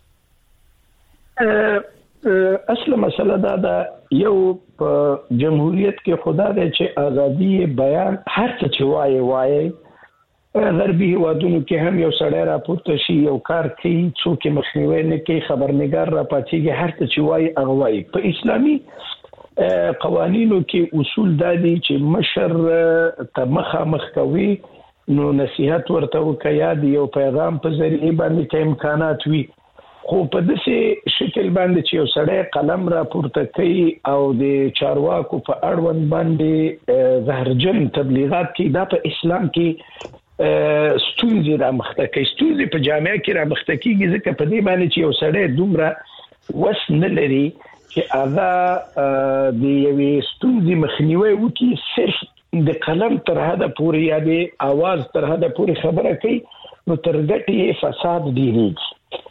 S7: اصل مسله دا ده یو په جمهوریت کې خدا دې چې ازادي بیان هر څه چې وایي وایي غربي هیوادونو کې هم یو سړی راپورته شي یو کار کوي څوک مخنیوي نه کوي، خبرنګار را پاتېږي هر څه چې وایي هغه وایي. په اسلامي قوانینو کې اصول دا دي چې مشر ته مخامخ کوي نو نصيحت ورته وکړي یا د یو پیغام په ذریعه باندې کې امکانات وي، خو په داسې شکل باندې چې یو سړی قلم راپورته کوي او د چارواکو په اړوند باندې زهرجن تبلیغات کوي، دا په اسلام کې ستونزې را مخته کوي، ستونزې په جامعه کې را مخته کیږي، ځکه په دې باندې چې یو سړی دومره وس نه لري چې هغه د یوې ستونزې مخنیوي وکړي، صرف د قلم تر حده پورې یا د اواز تر حده پورې خبره کوي، نو تر ګټې فساد ډېرېږي.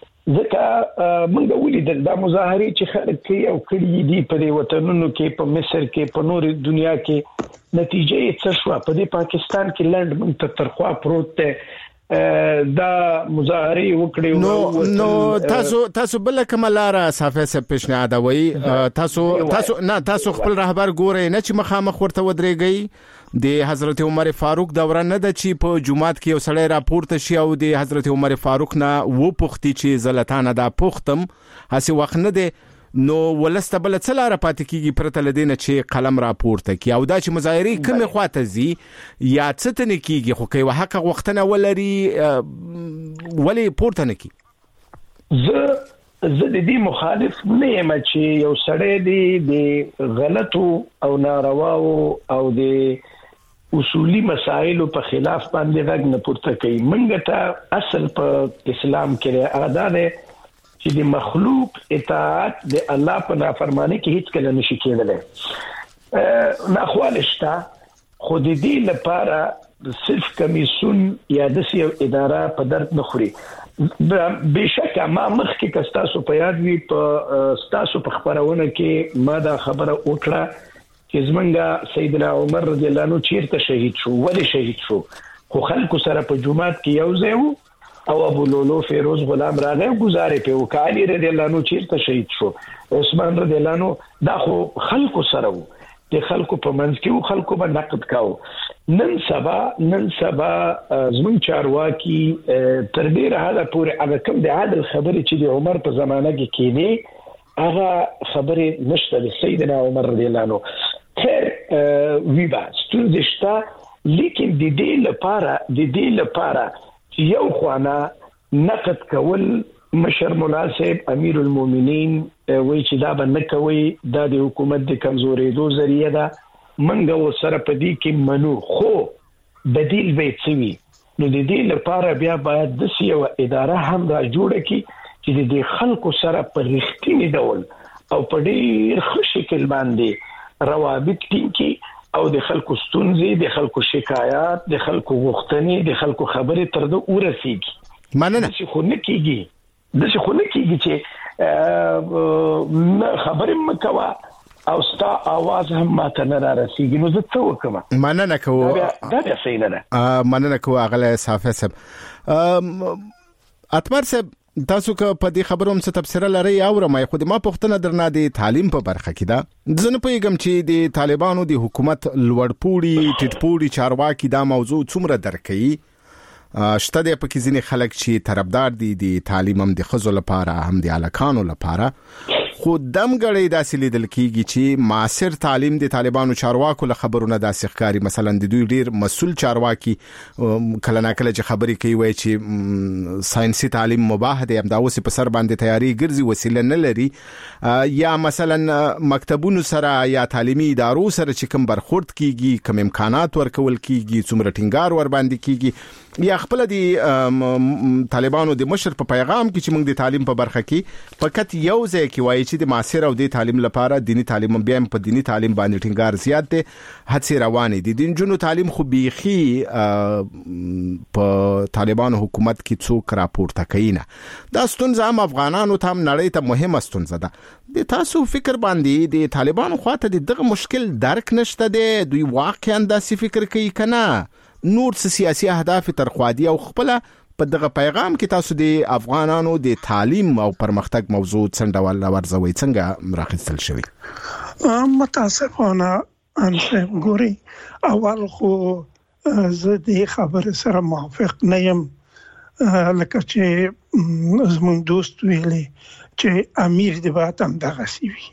S7: ځکه موږ ولیدل دا مظاهرې چې خلک کوي او کړي دي په دې وطنونو کې، په مصر کې، په نور دنیا کې، نتیجه یې څه شوه؟ په دې پاکستان کې لند موږ ته ترخوا پروت دی، دا مظاهرې وکړي.
S22: نو نو تاسو تاسو بل کومه لاره صافه سه پیشنهادوي؟ تاسو تاسو نه تاسو خپل رهبر ګورئ نه چې مخامخ ورته ودرېږئ؟ د حضرت عمر فاروق دوره نه ده چې په جمعات کې یو سړی راپورته شي او د حضرت عمر فاروق نه و پوښتي چې زلتانه دا پوښتم، هسې وخت نه دی، نو ولسته بل څه لاره پاتې کیږي پرته لدینه چې قلم راپورته کی او دا چې مظاهرې کومه خواته زی یا څه ته نه کیږي، خو کوي حق وختنه ولري ولی پورته نه کی.
S7: زه زه د دې مخالف نه یم چې یو سړی دی د غلطو او نارواو او د اصولي مسایلو په خلاف باندې غږ نه پورته کوي. منګه ته اصل په اسلام کې ادا ده چې د مخلوق اطاعت د الله په نافرمانی کې هیڅ کله نشي کېدلی. ناخوالشتا خو د دې لپاره صرف کمیسون یا د یو اداره په درد نه خوري. بهشکه ما مخکې کستاسو په یاد وی په ستاسو په خبرونه کې ما دا خبره وکړه چې زمونږ سیدنا عمر رضی الله عنه چیرته شهید شو، ولی شهید شو، خو خلکو سره په جمعات کې یو ځای وو او ابو لولو فیروز غلام راغی گزارې په وکالي رضی الله عنه چیرته شهید شو، عثمان رضی الله عنه دا خو خلکو سره وو، د خلکو په منځ کې وو، خلکو به نقد کاو. نن سبا نن سبا زمون چارواکي تر ډیره حد پورې هغه کوم د عادل خبرې چې د عمر په زمانه کې کېنی هغه خبرې نشته د سیدنا عمر رضی الله عنه. خیر ویبا ستونزې شته، لیکن د دې لپاره د دې لپاره چې یو خوانه نقد کول مشر مناسب امیر المؤمنین وایي چې دا به نه کوي، دا د حکومت د کمزورېدو ذریعہ ده، منګه وسره پدې کې منو، خو بدیل به څوي. نو د دې لپاره بیا باید د یو اداره هم را جوړه کی چې د خلکو سره په رښتینی ډول او په ډېر ښه شکل باندې روابط ټینګي او د خلکو ستونزې، د خلکو شکایات، د خلکو غوښتنې، د خلکو خبرې تر ده ورسیږي.
S22: مننه.
S7: چې خو نه کیږي د څه خو نه کیږي چې خبرې مکوا او ستا आवाज هم ماته نه راسیږي، نو زه څه وکم؟
S22: مننه کوم
S7: دا د سینه نه
S22: مننه کوم اغله صافه سب اتمر سب تاسو که په دې خبرو هم څه تفسیر لري او رمای خو ما پوښتنه درنه د تعلیم په برخه کې ده. ځنه پیغام چې د طالبانو د حکومت لوړپوړي ټټپوړي چارواکي دا موضوع څومره درکې شته د پکې ځینې خلک چې طرفدار دي د تعلیم هم د خزو لپاره هم د الکانو لپاره، خو دمګړې داسې لیدل کیږي چې معاصر تعلیم د طالبانو چارواکو له خبرونه داسې ښکاری، مثلا د دوی ډیر مسول چارواکي کله نا کله چې خبرې کوي وای چې ساينسي تعلیم مباح دی، هم دا اوس په سر باندې تیاری ګرځي، وسیله نه لري، یا مثلا مکتبونو سره یا تعلیمي ادارو سره چې کوم برخورد کیږي، کوم امکانات ورکول کیږي، څومره ټینګار ور باندې کیږي، یا خپل د طالبانو د مشر په پیغام کې چې موږ د تعلیم په برخه کې فقط یو ځای کې وایي چې د معاصر او د تعلیم لپاره دینی تعلیم بیا په دینی تعلیم باندې ټینګار زیات دی، هڅې روانې دي. د جنونو تعلیم خو بيخي په طالبانو حکومت کې څوک راپورته کوي نه. دا ستونزه هم افغانانو ته هم نړۍ ته مهمه ستونزه ده. د تاسو فکر باندې د طالبانو خواته دغه مشکل درک نشته دی؟ دوی واقعا داسې فکر کوي کنه نور سیاسي اهداف تر خوا دي؟ او خپل په دغه پیغام کې تاسو د افغانانو د تعلیم او پرمختګ موضوع څنګه ول ورزوي، څنګه راخصل شوی؟
S2: متاسفانه ان ګوري اول خو زه د خبره سره موافق نه یم، لکه چې زموږ دوست ویلي چې امیر د باندې هم دغه سی وي،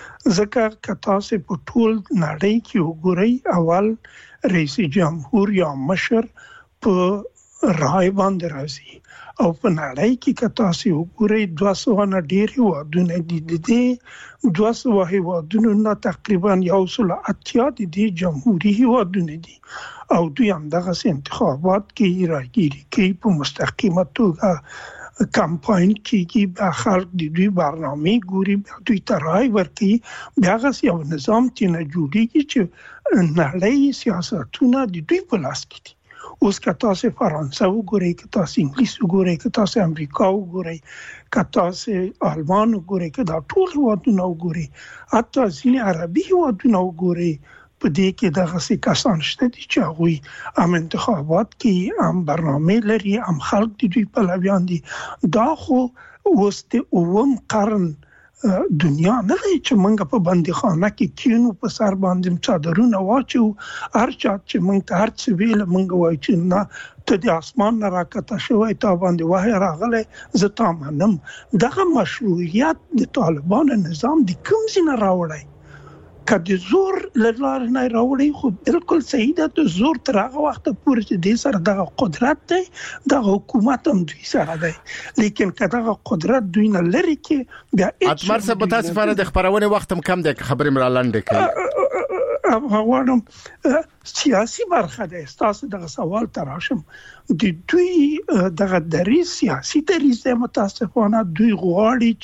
S2: ځکه که تاسو په ټول نړۍ کې وګورئ اول رئیس جمهور یا مشر په رای باندې راځي، او په نړۍ کې که تاسو وګورئ دوه سوه نه ډیر هیوادونه دي، د دې دوه سوه هیوادونو نه تقریبا یو سل اتیا د دې جمهوریت هیوادونه دي، او دوی هم دغه انتخابات کې راګیري کوي، په مستقیمه توګه کمپاین کیږي، به خلک د دوی برنامه ګوري، دوی ته رای ورکوي، بیا هغه یو نظام چې نه جوړیږي چې نړۍ سیاستونه د دوی په لاس کې دي. اوس که تاسو فرانسه وګورئ، که تاسو انګلیس وګورئ، که تاسو امریکا وګورئ، که تاسو آلمان وګورئ، که دا ټول هیوادونه وګورئ، حتی ځینې عربي هیوادونه وګورئ، په دې کې دغه څه کسان شته دي چې هغوی هم انتخابات کې هم برنامه لري، هم خلک د دوی پلویان دي. دا خو اوس د اووم قرن دنیا نه دی چې موږ په بندیخانه کې کینو، په سر باندې څادرونه واچو، هر چا چې موږ ته هر څه ویل موږ وایو چې نه ته د اسمان نه راکته شوی، تا باندې وحی راغلی، زه تا منم. دغه مشروعیت د طالبانو نظام د کوم ځای نه راوړی؟ که د زور له لارې نه راوړی خو بالکل صحیح ده، د زور تر هغه وخته پورې چې دې سره دغه قدرت دی، دغه حکومت هم دوی سره دی، لیکن که دغه قدرت دوی نه لري کې بیا
S22: اتمر صاحب په تاسو لپاره د خبرونې وخت هم کم دی، خبرې مې را لنډې کړې.
S2: افغانم سیاسي برخه ده، تاسو دغه سوال تراشم د دوی دغه دریز سیاسي دریز ده، متاسفانه دوی غواړي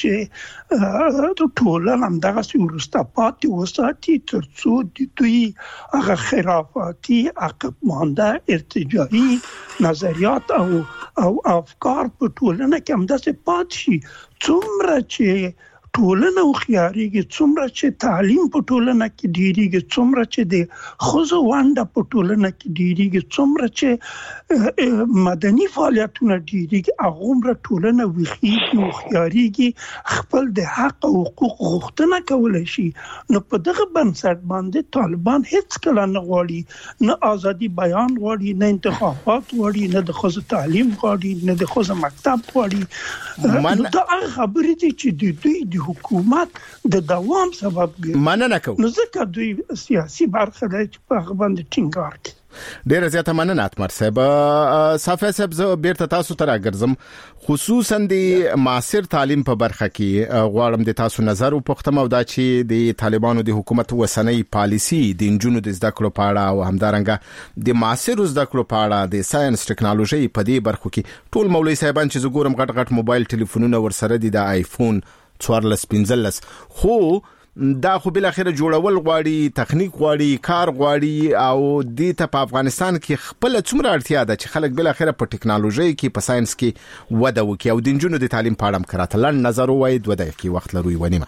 S2: چې ټولنه هم دغه ورسته پاتې وساتي ترڅو د دوی هغه خرافاتي عقب مانده ارتجاعي نظریات او او افکار په ټولنه کې هم داسې پاتې شي. څومره چې ټولنه او خياريږي، څومره چې تعلیم په ټولنه کې ډیریږي، څومره چې د خزو وانده په ټولنه کې ډیریږي، څومره چې مدني فعالیتونه ډیریږي، هغه ټولنه وخیږي او خياريږي، خپل د حق او حقوق غوښتنه کولای شي. نو په دغه بنسټ باندې طالبان هیڅ کله نه غواړي، نه ازادي بیان غواړي، نه انتخابات غواړي، نه د خزو تعلیم غواړي، نه د خزو مکتب غواړي. نو دا خبرې دي چې د دوی د حکومت د دوام سبب ګرځي.
S22: مننه کوم.
S2: نو ځکه دوی سیاسي برخه ده چې په هغه باندې ټینګار کوي.
S22: ډیر زیاته مننه اتمر صاحب. صافی صاحب زه بیرته تاسو ته راګرځم، خصوصا د معاصر تعلیم په برخه کې غواړم د تاسو نظر وپوښتم، او دا چې د طالبانو د حکومت وسنۍ پالیسی د انجونو د زده کړو په اړه او همدارنګه د معاصر زده کړو په اړه د ساينس ټیکنالوژي په دې برخو کې ټول مولوی صاحبان چې زګورم غټ غټ موبایل ټلیفونونه ورسره دي، د آیفون څوارلس پنځلس، خو دا خو بل اخر جوړول غواړي، تخنیک غواړي، کار غواړي، او د ته په افغانستان کې خپل څومره اړتیا ده چې خلک بل اخر په ټیکنالوژي کې په ساينس کې وده وکړي، او د جنونو د تعلیم په اړه کراته لن نظر وای دوه دقیقې وخت لري ونیمه.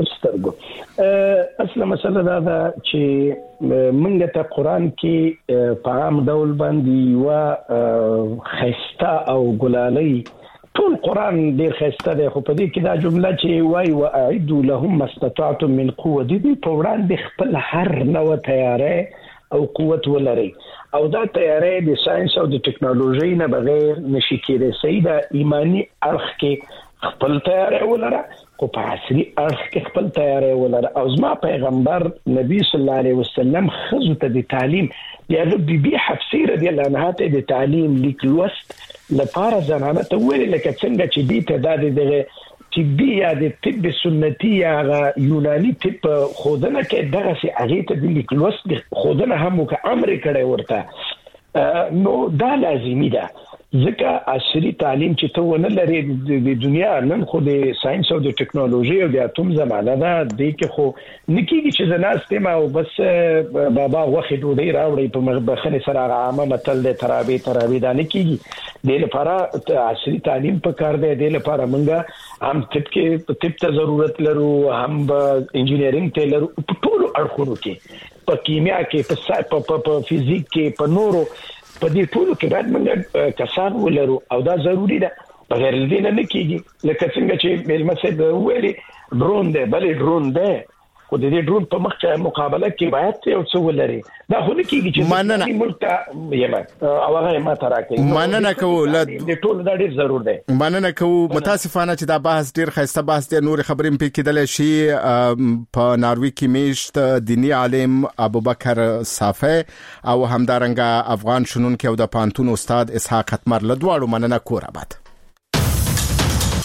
S7: پرستګو اصله مسله دا ده چې منګه ته قران کې په عام ډول باندې وا خسته او ګلالي ټول قران ډیر خسته دی، خو په دې کې دا جمله چې وای واعدوا لهم ما استطعتم من قوه دي په وړاندې خپل هر نوع تیاری او قوت ولري، او دا تیاری د ساينس او د ټیکنالوژي نه بغیر نشي کېدای. سیدا ایمانی اړخ کې خپل تیارې ولره او په عصري اړخ کې خپل تیارې ولره. او زما پیغمبر نبی صلی الله علیه وسلم خزو ته د تعلیم یا د بیبي حفصه رضی الله عنها ته د تعلیم لیک لوست لپاره زنانه ته ویل لکه څنګه چې دې ته د دغه طبي یا د طب سنتي یا یوناني طب خودنه کې دغه سي هغه ته د لیک لوست خودنه هم وک امر کړي ورته. نو دا لازمي ده ځکه عصري تعلیم چې ته ونه لري د دنیا نن خو د ساينس او د ټکنالوژي او د اتوم زمانه ده د کې خو نکیږي چې زناست ما او بس بابا وخت ډوډۍ راوړي په مخبخنه سره عامه متل د ترابي ترابي دا نکیږي. د لپاره عصري تعلیم په کار دی. د لپاره موږ هم طب کې طب ته ضرورت لرو، هم انجینرینګ ته لرو، په ټولو اړخونو کې، په کیمیا کې، په په فزیک کې، په نورو په دې ټولو کې باید موږ کسان ولرو او دا ضروری ده. بغیر دې نه کېږي. لکه څنګه چې مېلمه صاحب ویلي ډرون دی، بلې ډرون دی خو د دې ډرون په مخ کې مقابله کې باید یو څه ولري. دا خو نه کېږي چې
S22: مننه
S7: ملک ته یما او هغه ما ته راکړي.
S22: مننه کوو
S7: د ټولو دا ډېر ضرور دی.
S22: مننه کوو. متاسفانه چې دا بحث ډېر خسته بحث دی. نور خبرې په کېدل شي. په ناروی کې میشت دینی عالم ابوبکر صافی او همدارنګه افغان شنونکو او د پانتون استاد اسحاق ختمر له دواړو مننه کور آباد.